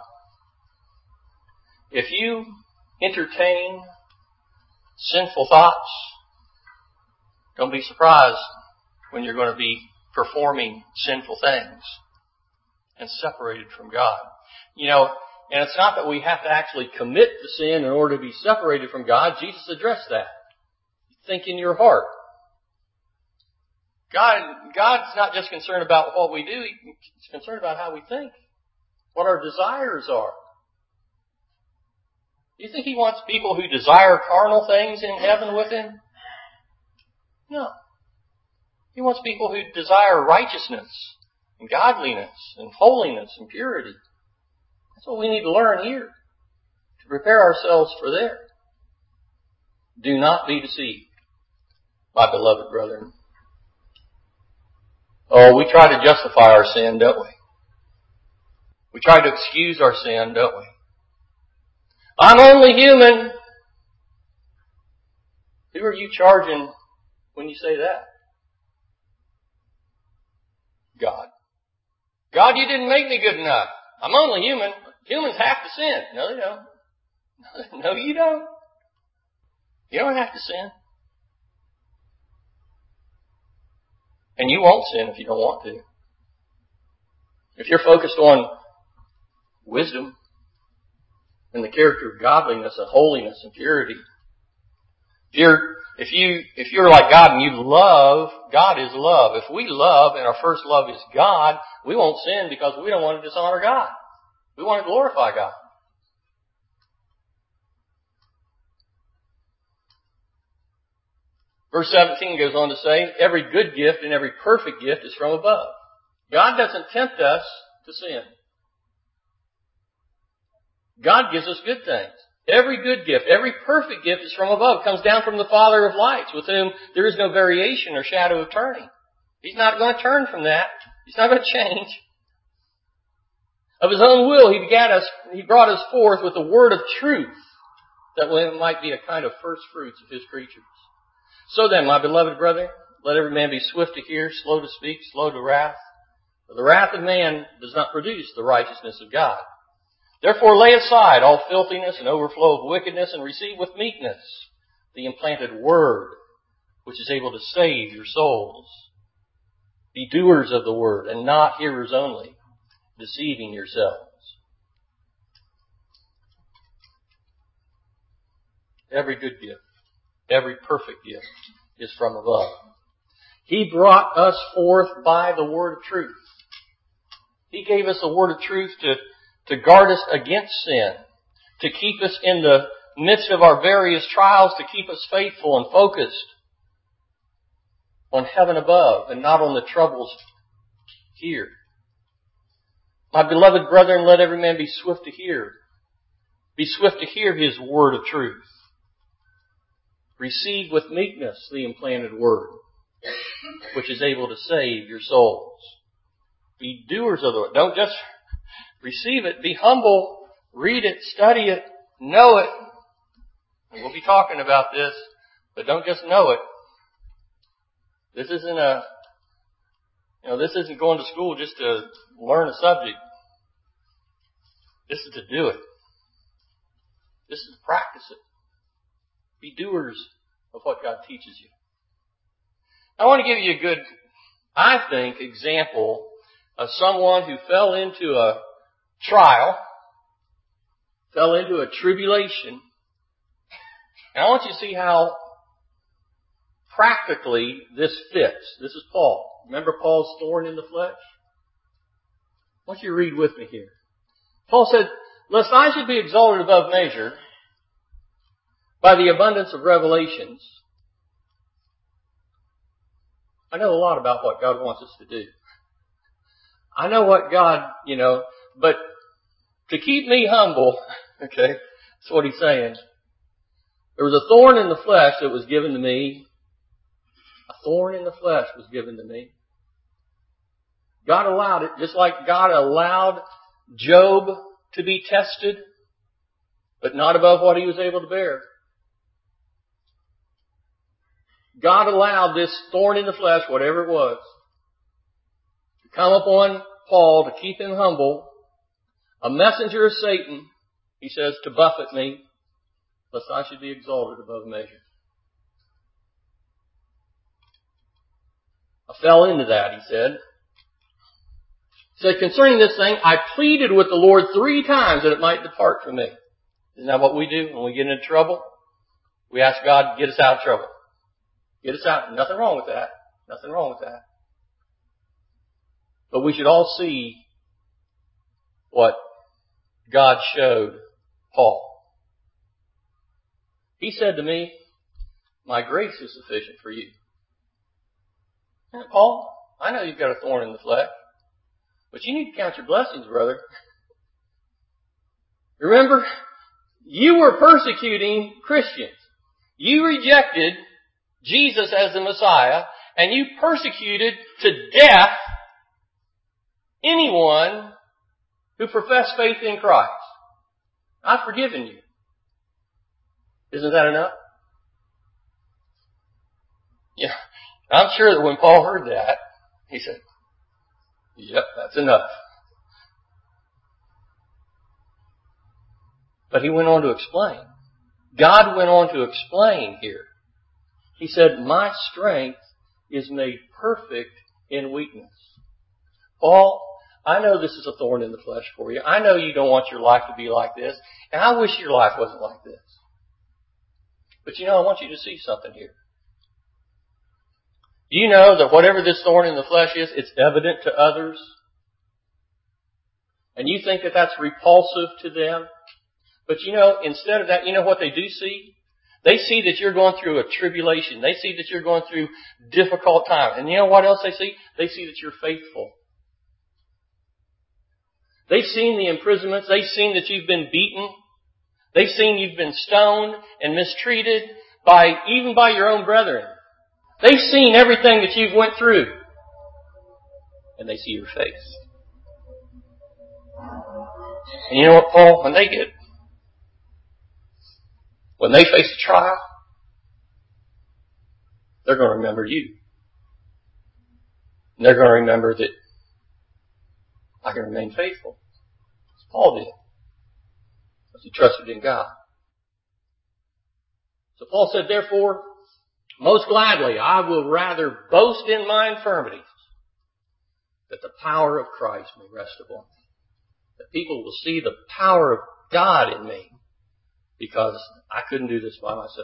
If you entertain sinful thoughts, don't be surprised when you're going to be performing sinful things and separated from God. You know, and it's not that we have to actually commit the sin in order to be separated from God. Jesus addressed that. Think in your heart. God, God's not just concerned about what we do. He's concerned about how we think, what our desires are. Do you think He wants people who desire carnal things in heaven with Him? No. He wants people who desire righteousness and godliness and holiness and purity. That's what we need to learn here to prepare ourselves for there. Do not be deceived, my beloved brethren. Oh, we try to justify our sin, don't we? We try to excuse our sin, don't we? I'm only human. Who are you charging when you say that? God. God, you didn't make me good enough. I'm only human. Humans have to sin. No, they don't. No, you don't. You don't have to sin. And you won't sin if you don't want to. If you're focused on wisdom and the character of godliness and holiness and purity, if you're if you if you're like God and you love, God is love. If we love and our first love is God, we won't sin because we don't want to dishonor God. We want to glorify God. Verse seventeen goes on to say, every good gift and every perfect gift is from above. God doesn't tempt us to sin. God gives us good things. Every good gift, every perfect gift is from above. It comes down from the Father of lights, with whom there is no variation or shadow of turning. He's not going to turn from that. He's not going to change. Of His own will, He begat us, He brought us forth with the word of truth, that we might be a kind of first fruits of His creatures. So then, my beloved brethren, let every man be swift to hear, slow to speak, slow to wrath. For the wrath of man does not produce the righteousness of God. Therefore lay aside all filthiness and overflow of wickedness, and receive with meekness the implanted word, which is able to save your souls. Be doers of the word, and not hearers only, deceiving yourselves. Every good gift, every perfect gift is from above. He brought us forth by the word of truth. He gave us the word of truth to, to guard us against sin, to keep us in the midst of our various trials, to keep us faithful and focused on heaven above and not on the troubles here. My beloved brethren, let every man be swift to hear. Be swift to hear His word of truth. Receive with meekness the implanted word, which is able to save your souls. Be doers of the word. Don't just receive it. Be humble. Read it. Study it. Know it. And we'll be talking about this, but don't just know it. This isn't a, you know, this isn't going to school just to learn a subject. This is to do it. This is to practice it. Be doers of what God teaches you. I want to give you a good, I think, example of someone who fell into a trial, fell into a tribulation. And I want you to see how practically this fits. This is Paul. Remember Paul's thorn in the flesh? I want you to read with me here. Paul said, lest I should be exalted above measure by the abundance of revelations. I know a lot about what God wants us to do. I know what God, you know, but to keep me humble, okay, that's what he's saying. There was a thorn in the flesh that was given to me. A thorn in the flesh was given to me. God allowed it, just like God allowed Job to be tested, but not above what he was able to bear. God allowed this thorn in the flesh, whatever it was, to come upon Paul to keep him humble. A messenger of Satan, he says, to buffet me, lest I should be exalted above measure. I fell into that, he said. He said, concerning this thing, I pleaded with the Lord three times that it might depart from me. Isn't that what we do when we get into trouble? We ask God to get us out of trouble. Get us out. Nothing wrong with that. Nothing wrong with that. But we should all see what God showed Paul. He said to me, my grace is sufficient for you. Now, Paul, I know you've got a thorn in the flesh, but you need to count your blessings, brother. Remember, you were persecuting Christians. You rejected Jesus as the Messiah, and you persecuted to death anyone who professed faith in Christ. I've forgiven you. Isn't that enough? Yeah. I'm sure that when Paul heard that, he said, yep, that's enough. But he went on to explain. God went on to explain here. He said, my strength is made perfect in weakness. Paul, I know this is a thorn in the flesh for you. I know you don't want your life to be like this. And I wish your life wasn't like this. But you know, I want you to see something here. You know that whatever this thorn in the flesh is, it's evident to others. And you think that that's repulsive to them. But you know, instead of that, you know what they do see? They see that you're going through a tribulation. They see that you're going through difficult times. And you know what else they see? They see that you're faithful. They've seen the imprisonments. They've seen that you've been beaten. They've seen you've been stoned and mistreated by, even by your own brethren. They've seen everything that you've went through. And they see your face. And you know what, Paul? When they get, when they face a trial, they're going to remember you. And they're going to remember that I can remain faithful. As Paul did. Because he trusted in God. So Paul said, therefore, most gladly, I will rather boast in my infirmities, that the power of Christ may rest upon me. That people will see the power of God in me, because I couldn't do this by myself.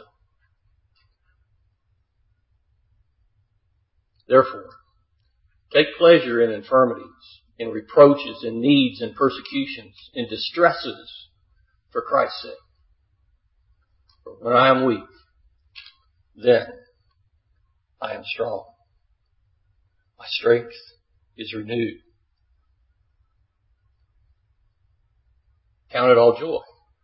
Therefore, take pleasure in infirmities, in reproaches, in needs, in persecutions, in distresses, for Christ's sake. For when I am weak, then I am strong. My strength is renewed. Count it all joy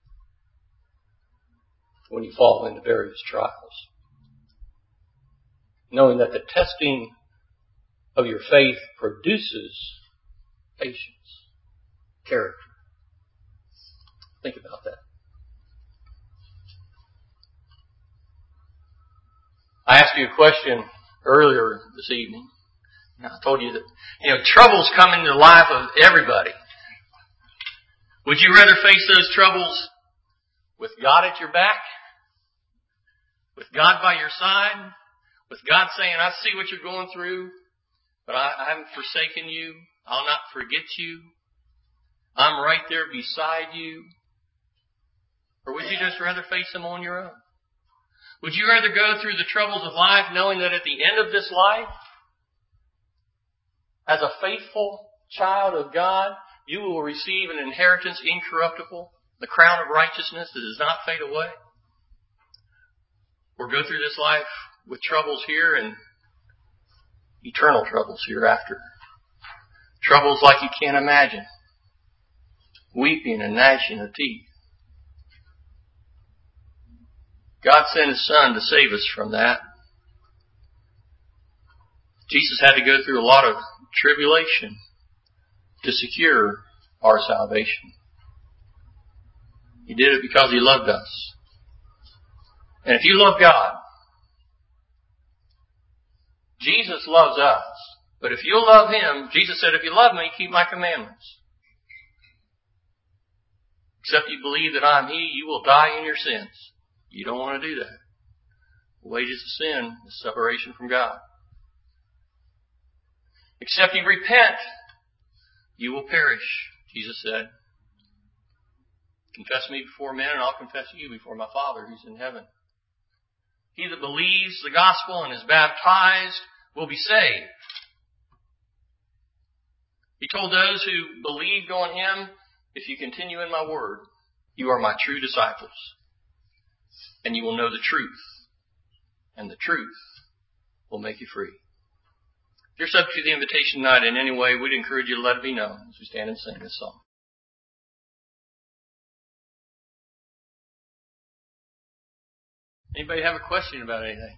when you fall into various trials, knowing that the testing of your faith produces patience, character. Think about that. I asked you a question earlier this evening. And I told you that, you know, troubles come into the life of everybody. Would you rather face those troubles with God at your back? With God by your side? With God saying, I see what you're going through, but I, I haven't forsaken you. I'll not forget you. I'm right there beside you. Or would you just rather face them on your own? Would you rather go through the troubles of life knowing that at the end of this life, as a faithful child of God, you will receive an inheritance incorruptible, the crown of righteousness that does not fade away? Or go through this life with troubles here and eternal troubles hereafter. Troubles like you can't imagine. Weeping and gnashing of teeth. God sent His Son to save us from that. Jesus had to go through a lot of tribulation to secure our salvation. He did it because He loved us. And if you love God, Jesus loves us. But if you love Him, Jesus said, if you love Me, keep My commandments. Except you believe that I am He, you will die in your sins. You don't want to do that. The wages of sin is separation from God. Except you repent, you will perish, Jesus said. Confess Me before men, and I'll confess you before My Father who's in heaven. He that believes the gospel and is baptized will be saved. He told those who believed on Him, if you continue in My word, you are My true disciples. And you will know the truth. And the truth will make you free. If you're subject to the invitation tonight in any way, we'd encourage you to let it be known as we stand and sing this song. Anybody have a question about anything?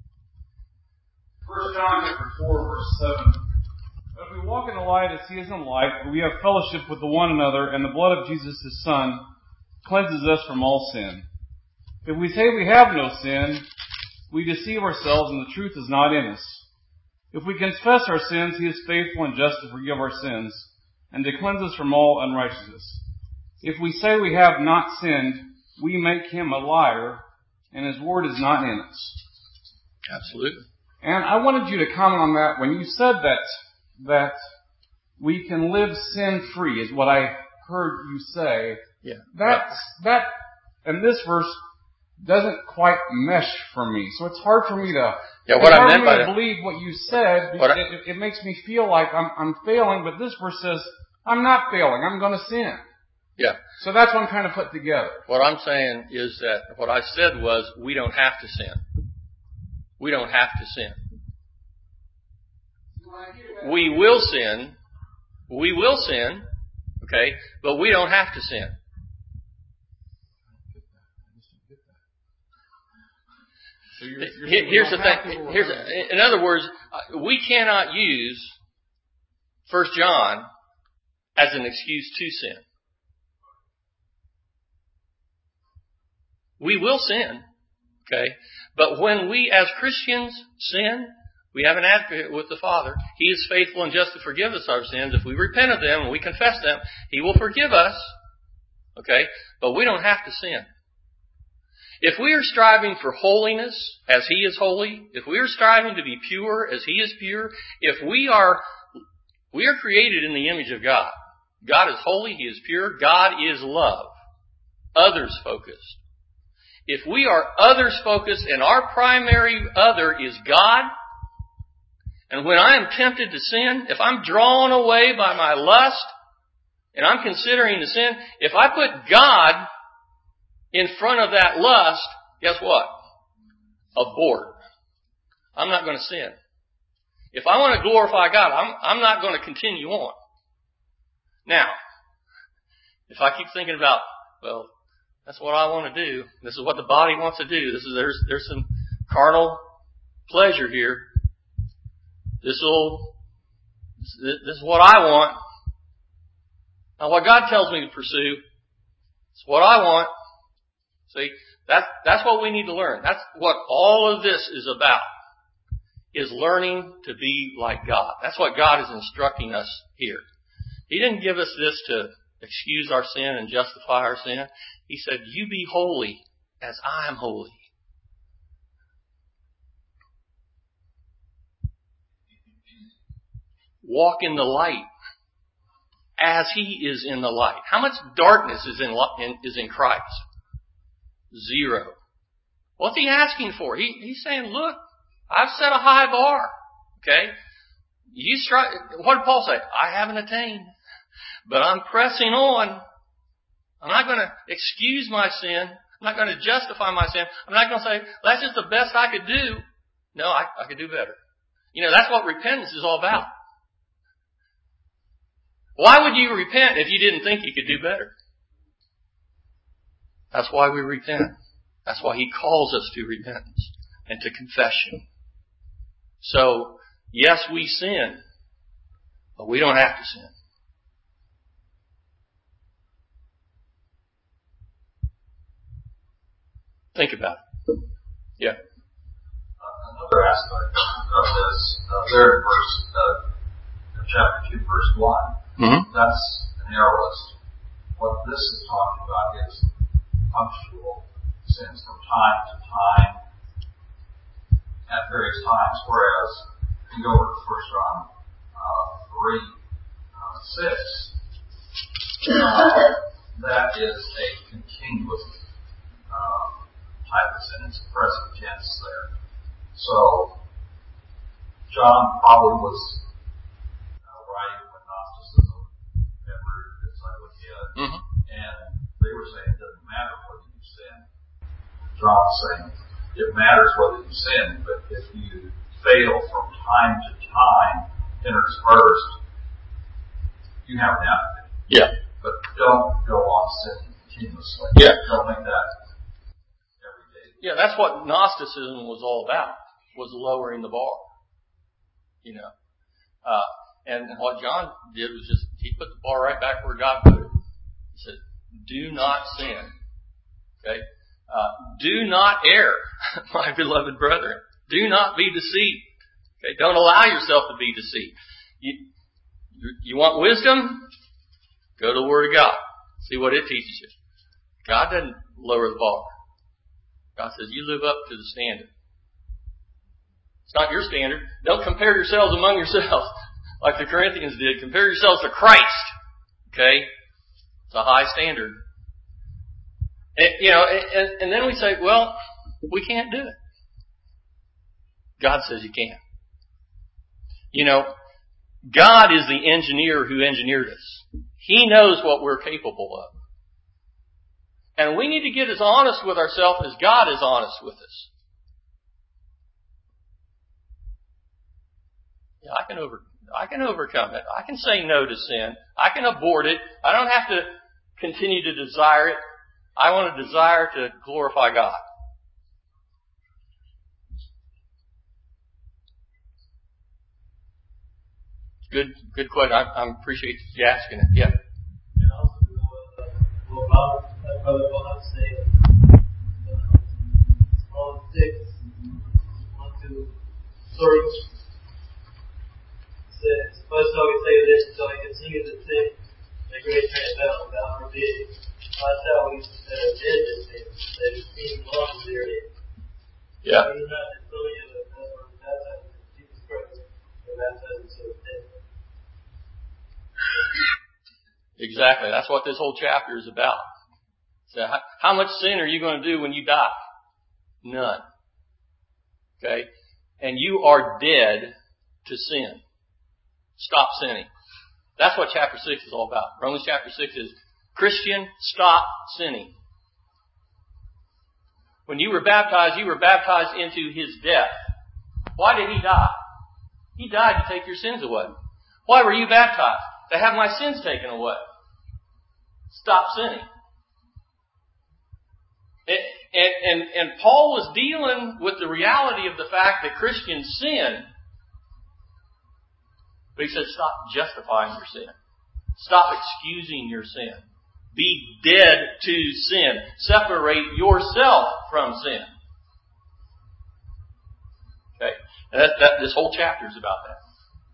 First John chapter four, verse seven. If we walk in the light as He is in the light, we have fellowship with one another, and the blood of Jesus His Son cleanses us from all sin. If we say we have no sin, we deceive ourselves, and the truth is not in us. If we confess our sins, He is faithful and just to forgive our sins, and to cleanse us from all unrighteousness. If we say we have not sinned, we make Him a liar, and His word is not in us. Absolutely. And I wanted you to comment on that when you said that that we can live sin-free, is what I heard you say. Yeah. That's, that, and this verse doesn't quite mesh for me. So it's hard for me to, yeah, what I meant by to believe what you said. It, I, it, it makes me feel like I'm, I'm failing, but this verse says, I'm not failing, I'm going to sin. Yeah. So that's what I'm trying to put together. What I'm saying is that what I said was we don't have to sin. We don't have to sin. We will sin. We will sin. Okay? But we don't have to sin. So you're, you're Here's the thing. Here's a, in other words, we cannot use First John as an excuse to sin. We will sin, okay? But when we as Christians sin, we have an advocate with the Father. He is faithful and just to forgive us our sins. If we repent of them and we confess them, He will forgive us, okay? But we don't have to sin. If we are striving for holiness as He is holy, if we are striving to be pure as He is pure, if we are, we are created in the image of God. God is holy, He is pure, God is love. Others focused. If we are others focused and our primary other is God, and when I am tempted to sin, if I'm drawn away by my lust, and I'm considering to sin, if I put God in front of that lust, guess what? Abort. I'm not going to sin. If I want to glorify God, I'm, I'm not going to continue on. Now, if I keep thinking about, well, that's what I want to do. This is what the body wants to do. This is there's there's some carnal pleasure here. This will this, this is what I want. Now, what God tells me to pursue, it's what I want. See, that's that's what we need to learn. That's what all of this is about. Is learning to be like God. That's what God is instructing us here. He didn't give us this to excuse our sin and justify our sin. He said, you be holy as I am holy. Walk in the light as He is in the light. How much darkness is in, is in Christ? Zero. What's He asking for? He, he's saying, look, I've set a high bar. Okay? You strive. What did Paul say? I haven't attained, but I'm pressing on. I'm not going to excuse my sin. I'm not going to justify my sin. I'm not going to say, that's just the best I could do. No, I, I could do better. You know, that's what repentance is all about. Why would you repent if you didn't think you could do better? That's why we repent. That's why He calls us to repentance and to confession. So, yes, we sin, but we don't have to sin. Think about it. Yeah. Another aspect of this, uh, there in verse, uh, chapter two, verse one, mm-hmm. That's an error list. What this is talking about is punctual sins from time to time, at various times, whereas if you go over to First John uh, three, uh, six, uh, that is a continuous uh, type of sin. It's a present tense there. So, John probably was uh, writing when Gnosticism ever as I look at it. Mm-hmm. And they were saying it doesn't matter whether you sin. John was saying it matters whether you sin, but if you fail from time to time, interspersed, you have an advocate. Yeah. But don't go on sinning continuously. Yeah. Don't make that every day. Yeah, that's what Gnosticism was all about, was lowering the bar. You know. Uh, and what John did was just, he put the bar right back where God put it. He said, do not sin. Okay? Uh, do not err, my beloved brethren. Do not be deceived. Okay? Don't allow yourself to be deceived. You, you, you want wisdom? Go to the Word of God. See what it teaches you. God doesn't lower the bar. God says, you live up to the standard. It's not your standard. Don't compare yourselves among yourselves like the Corinthians did. Compare yourselves to Christ. Okay? It's a high standard. And, you know, and, and then we say, well, we can't do it. God says you can. You know, God is the engineer who engineered us. He knows what we're capable of. And we need to get as honest with ourselves as God is honest with us. Yeah, I can over, I can overcome it. I can say no to sin. I can abort it. I don't have to continue to desire it. I want to desire to glorify God. Good, good question. I, I appreciate you asking it. Yeah. And also, uh, what Bob, uh, Brother Bob said, uh, all six, one, two, three. Says, first of all, we say this, so we continue to sin, the great transcendent, God forbid. That's how we uh, did this thing. That is being long there. Yeah. We do not destroy you, but we're baptized in Jesus Christ. We're baptized into death. Exactly. That's what this whole chapter is about. So how, how much sin are you going to do when you die? None. Okay? And you are dead to sin. Stop sinning. That's what chapter six is all about. Romans chapter six is, Christian, stop sinning. When you were baptized, you were baptized into His death. Why did He die? He died to take your sins away. Why were you baptized? To have my sins taken away. Stop sinning. And, and, and Paul was dealing with the reality of the fact that Christians sin. But he said, stop justifying your sin. Stop excusing your sin. Be dead to sin. Separate yourself from sin. Okay? And that, that, this whole chapter is about that.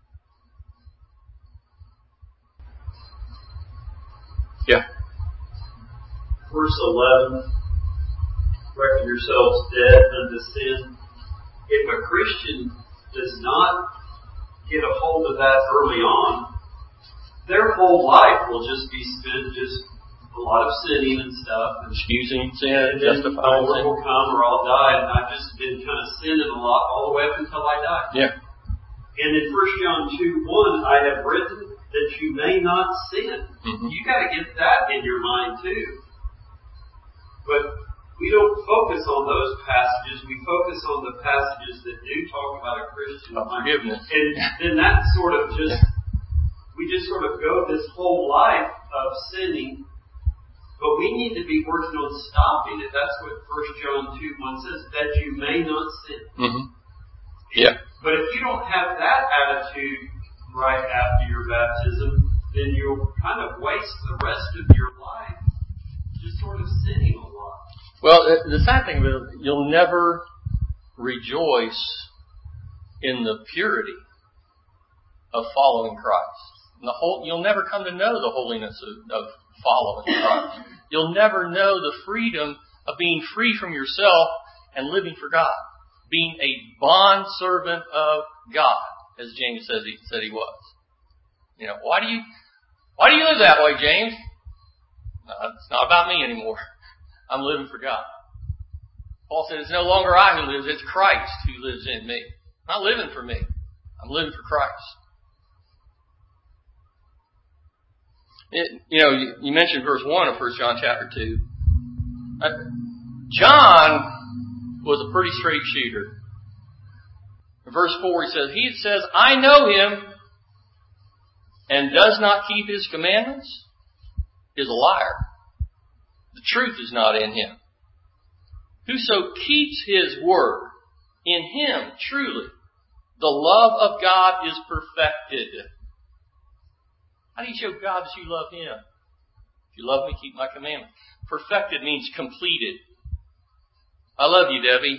Yeah. Verse eleven, reckon yourselves dead unto sin. If a Christian does not get a hold of that early on, their whole life will just be spent just a lot of sinning and stuff. And excusing sin, and then justifying the sin. Lord will come or I'll die, and I've just been kind of sinning a lot all the way up until I die. Yeah. And in First John two one, I have written that you may not sin. Mm-hmm. You got to get that in your mind too. But we don't focus on those passages. We focus on the passages that do talk about a Christian life. Forgiveness. And then that sort of just we just sort of go this whole life of sinning, but we need to be working on stopping it. That's what First John two one says, that you may not sin. Mm-hmm. Yeah. But if you don't have that attitude right after your baptism, then you'll kind of waste the rest of your life just sort of sinning a lot. Well, the sad thing is, you'll never rejoice in the purity of following Christ. And the whole, you'll never come to know the holiness of, of following Christ. You'll never know the freedom of being free from yourself and living for God. Being a bond servant of God, as James says he said he was. You know, why do you why do you live that way, James? No, it's not about me anymore. I'm living for God. Paul said, it's no longer I who lives, it's Christ who lives in me. I'm not living for me. I'm living for Christ. It, you know, you, you mentioned verse one of First John chapter two. Uh, John was a pretty straight shooter. In verse four he says, he says, I know him and does not keep his commandments is a liar. The truth is not in him. Whoso keeps his word, in him truly the love of God is perfected. How do you show God that you love him? If you love me, keep my commandments. Perfected means completed. I love you, Debbie.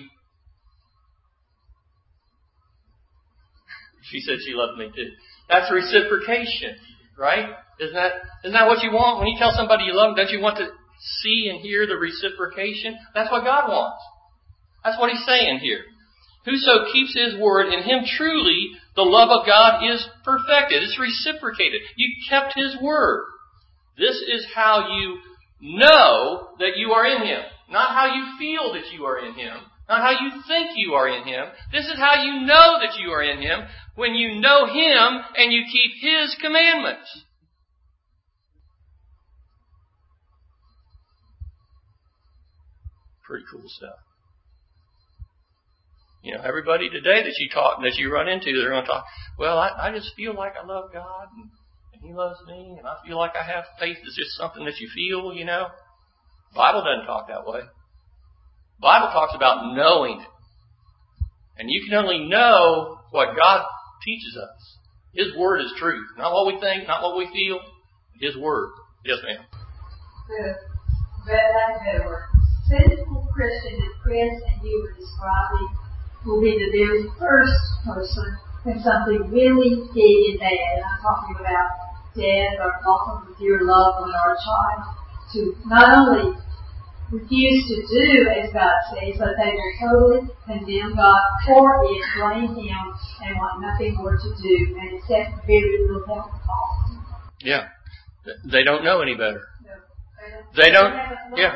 She said she loved me too. That's reciprocation, right? Isn't that, isn't that what you want? When you tell somebody you love them, don't you want to see and hear the reciprocation? That's what God wants. That's what he's saying here. Whoso keeps his word, in him truly the love of God is perfected. It's reciprocated. You kept his word. This is how you know that you are in him. Not how you feel that you are in him. Not how you think you are in him. This is how you know that you are in him. When you know him and you keep his commandments. Pretty cool stuff. You know, everybody today that you talk, that you run into, they're going to talk, well, I, I just feel like I love God and, and he loves me and I feel like I have faith. It's just something that you feel, you know. The Bible doesn't talk that way. The Bible talks about knowing it. And you can only know what God teaches us. His word is truth. Not what we think, not what we feel. His word. Yes, ma'am. The better word. Sinful Christian that Chris and you were describing will be the very first person when something really big and bad, and I'm talking about death or loss of your loved one or a child, to not only refuse to do as God says, but they will totally condemn God for it, blame him, and want nothing more to do, and accept very little help at all. Yeah. They don't know any better. No, they don't, they don't yeah.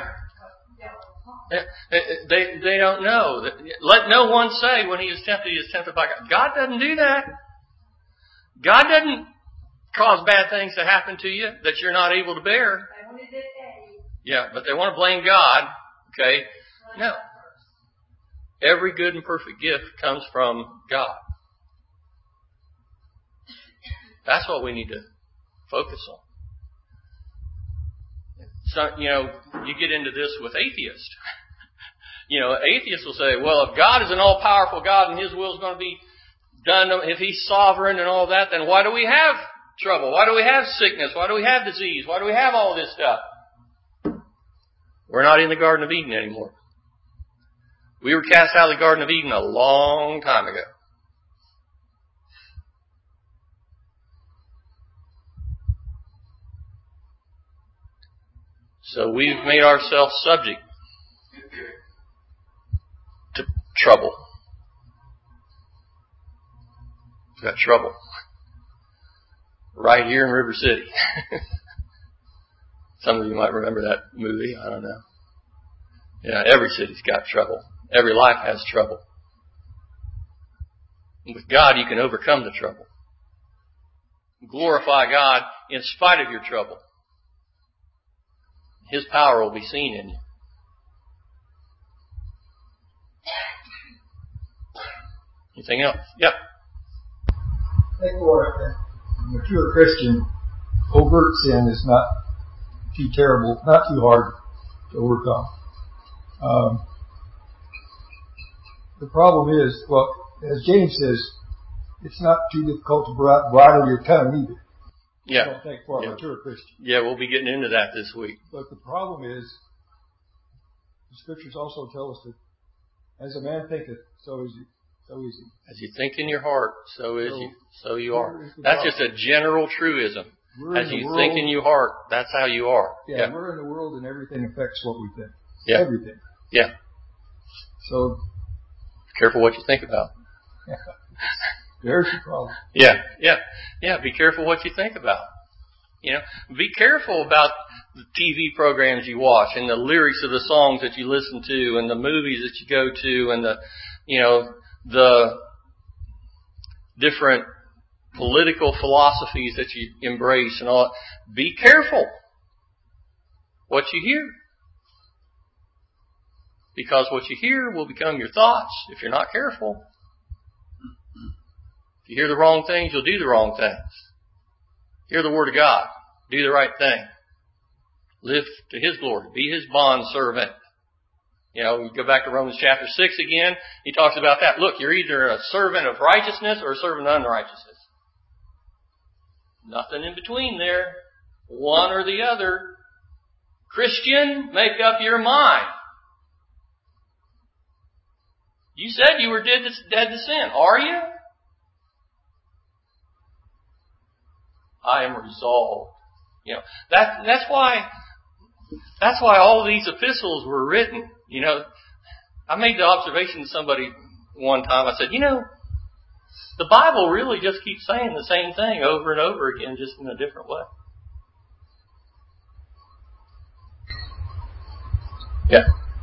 They they don't know. Let no one say when he is tempted, he is tempted by God. God doesn't do that. God doesn't cause bad things to happen to you that you're not able to bear. Yeah, but they want to blame God. Okay? No. Every good and perfect gift comes from God. That's what we need to focus on. So, you know, you get into this with atheists. You know, atheists will say, well, if God is an all-powerful God and his will is going to be done, if he's sovereign and all that, then why do we have trouble? Why do we have sickness? Why do we have disease? Why do we have all this stuff? We're not in the Garden of Eden anymore. We were cast out of the Garden of Eden a long time ago. So we've made ourselves subject to trouble. We've got trouble. Right here in River City. Some of you might remember that movie. I don't know. Yeah, every city's got trouble. Every life has trouble. And with God, you can overcome the trouble. Glorify God in spite of your trouble. His power will be seen in you. Anything else? Yep. Thank you, Lord. mature Christian, overt sin is not too terrible, not too hard to overcome. Um, the problem is, well, as James says, it's not too difficult to bridle your tongue either. Yeah. I don't think for a yeah. mature Christian. Yeah, we'll be getting into that this week. But the problem is, the scriptures also tell us that as a man thinketh, so is he. So is he. As you think in your heart, so is so, you. So you are. That's just a general truism. We're As in you world, think in your heart, that's how you are. Yeah, yeah, we're in the world and everything affects what we think. Yeah. Everything. Yeah. So, careful what you think about. There's the problem. Yeah, yeah, yeah. Be careful what you think about. You know, be careful about the T V programs you watch and the lyrics of the songs that you listen to and the movies that you go to and the, you know, the different political philosophies that you embrace and all. Be careful what you hear. Because what you hear will become your thoughts if you're not careful. If you hear the wrong things, you'll do the wrong things. Hear the Word of God. Do the right thing. Live to His glory. Be His bond servant. You know, we go back to Romans chapter six again. He talks about that. Look, you're either a servant of righteousness or a servant of unrighteousness. Nothing in between there. One or the other. Christian, make up your mind. You said you were dead to, dead to sin. Are you? I am resolved. You know, that, that's why, that's why all of these epistles were written. You know, I made the observation to somebody one time. I said, you know, the Bible really just keeps saying the same thing over and over again, just in a different way. Yeah.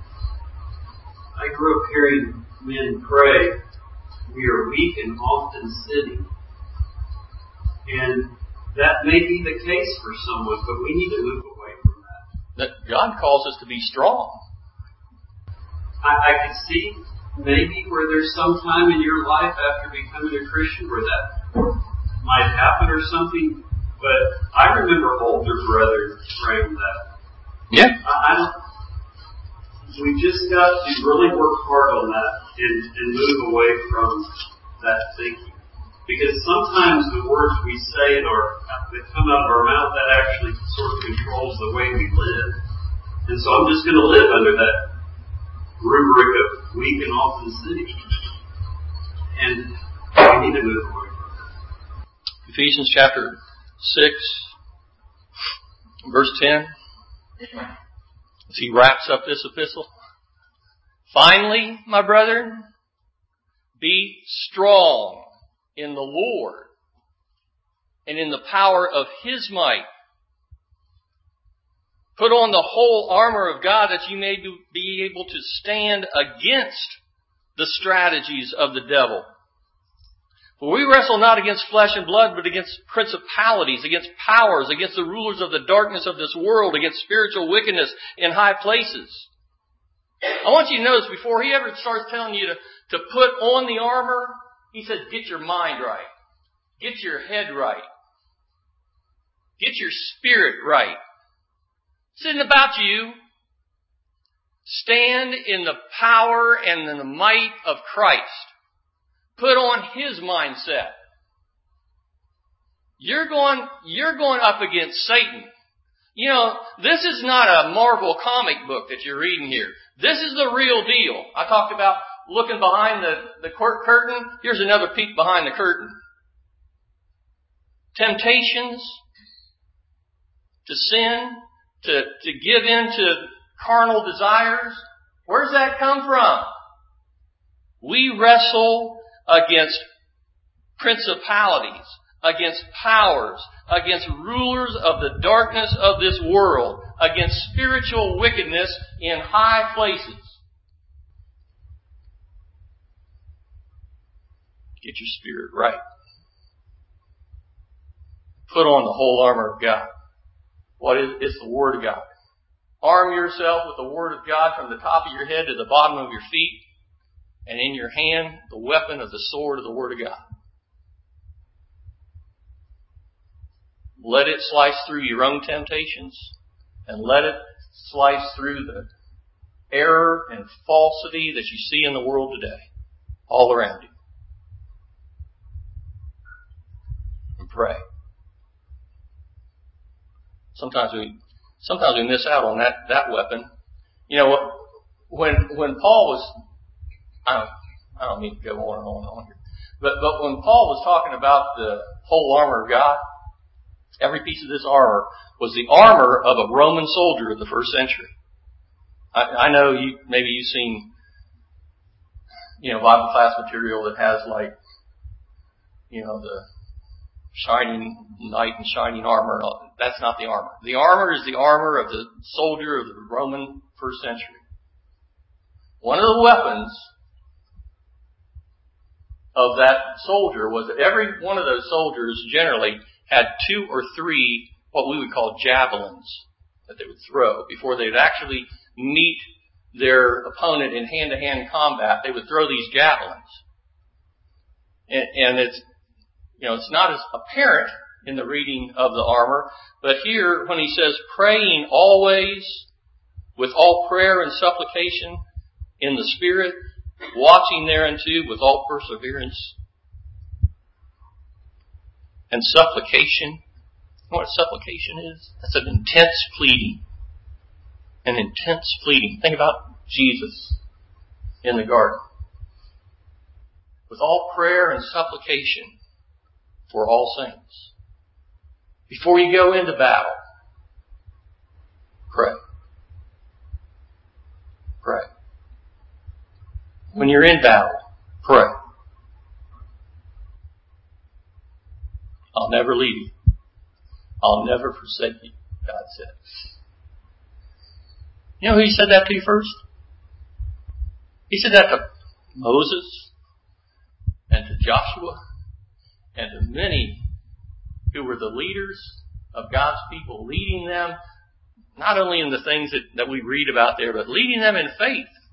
I grew up hearing men pray, we are weak and often sinning. And that may be the case for someone, but we need to move away from that. That God calls us to be strong. I, I could see maybe where there's some time in your life after becoming a Christian where that might happen or something, but I remember older brothers praying that. Yeah. I, I don't, we just got to really work hard on that and, and move away from that thinking. Because sometimes the words we say in our, that come out of our mouth, that actually sort of controls the way we live. And so I'm just going to live under that rubric of weak and often sinning. And we need to move away from that. Ephesians chapter six, verse ten. As he wraps up this epistle. Finally, my brethren, be strong in the Lord and in the power of His might. Put on the whole armor of God that you may be able to stand against the strategies of the devil. For we wrestle not against flesh and blood, but against principalities, against powers, against the rulers of the darkness of this world, against spiritual wickedness in high places. I want you to notice, before he ever starts telling you to, to put on the armor, he says, get your mind right. Get your head right. Get your spirit right. This isn't about you. Stand in the power and in the might of Christ. Put on His mindset. You're going, you're going up against Satan. You know, this is not a Marvel comic book that you're reading here. This is the real deal. I talked about looking behind the, the curtain. Here's another peek behind the curtain. Temptations to sin, to, to give in to carnal desires. Where's that come from? We wrestle against principalities, against powers, against rulers of the darkness of this world, against spiritual wickedness in high places. Get your spirit right. Put on the whole armor of God. What is it's the Word of God. Arm yourself with the Word of God from the top of your head to the bottom of your feet, and in your hand the weapon of the sword of the Word of God. let it slice through your own temptations, and let it slice through the error and falsity that you see in the world today, all around you. And pray. Sometimes we, sometimes we miss out on that, that weapon. You know, when, when Paul was, I don't, I don't mean to go on and on and on here, but, but when Paul was talking about the whole armor of God, every piece of this armor was the armor of a Roman soldier of the first century. I, I know you, maybe you've seen, you know, Bible class material that has like, you know, the shining knight and shining armor. That's not the armor. The armor is the armor of the soldier of the Roman first century. One of the weapons of that soldier was that every one of those soldiers generally had two or three what we would call javelins that they would throw before they'd actually meet their opponent in hand-to-hand combat. They would throw these javelins. And, and it's, you know, it's not as apparent in the reading of the armor, but here when he says praying always with all prayer and supplication in the Spirit, watching thereunto with all perseverance and supplication. You know what supplication is? That's an intense pleading. An intense pleading. Think about Jesus in the garden. With all prayer and supplication for all saints. Before you go into battle, pray. Pray. When you're in battle, pray. I'll never leave you. I'll never forsake you, God said. You know who he said that to first? He said that to Moses and to Joshua and to many who were the leaders of God's people, leading them not only in the things that, that we read about there, but leading them in faith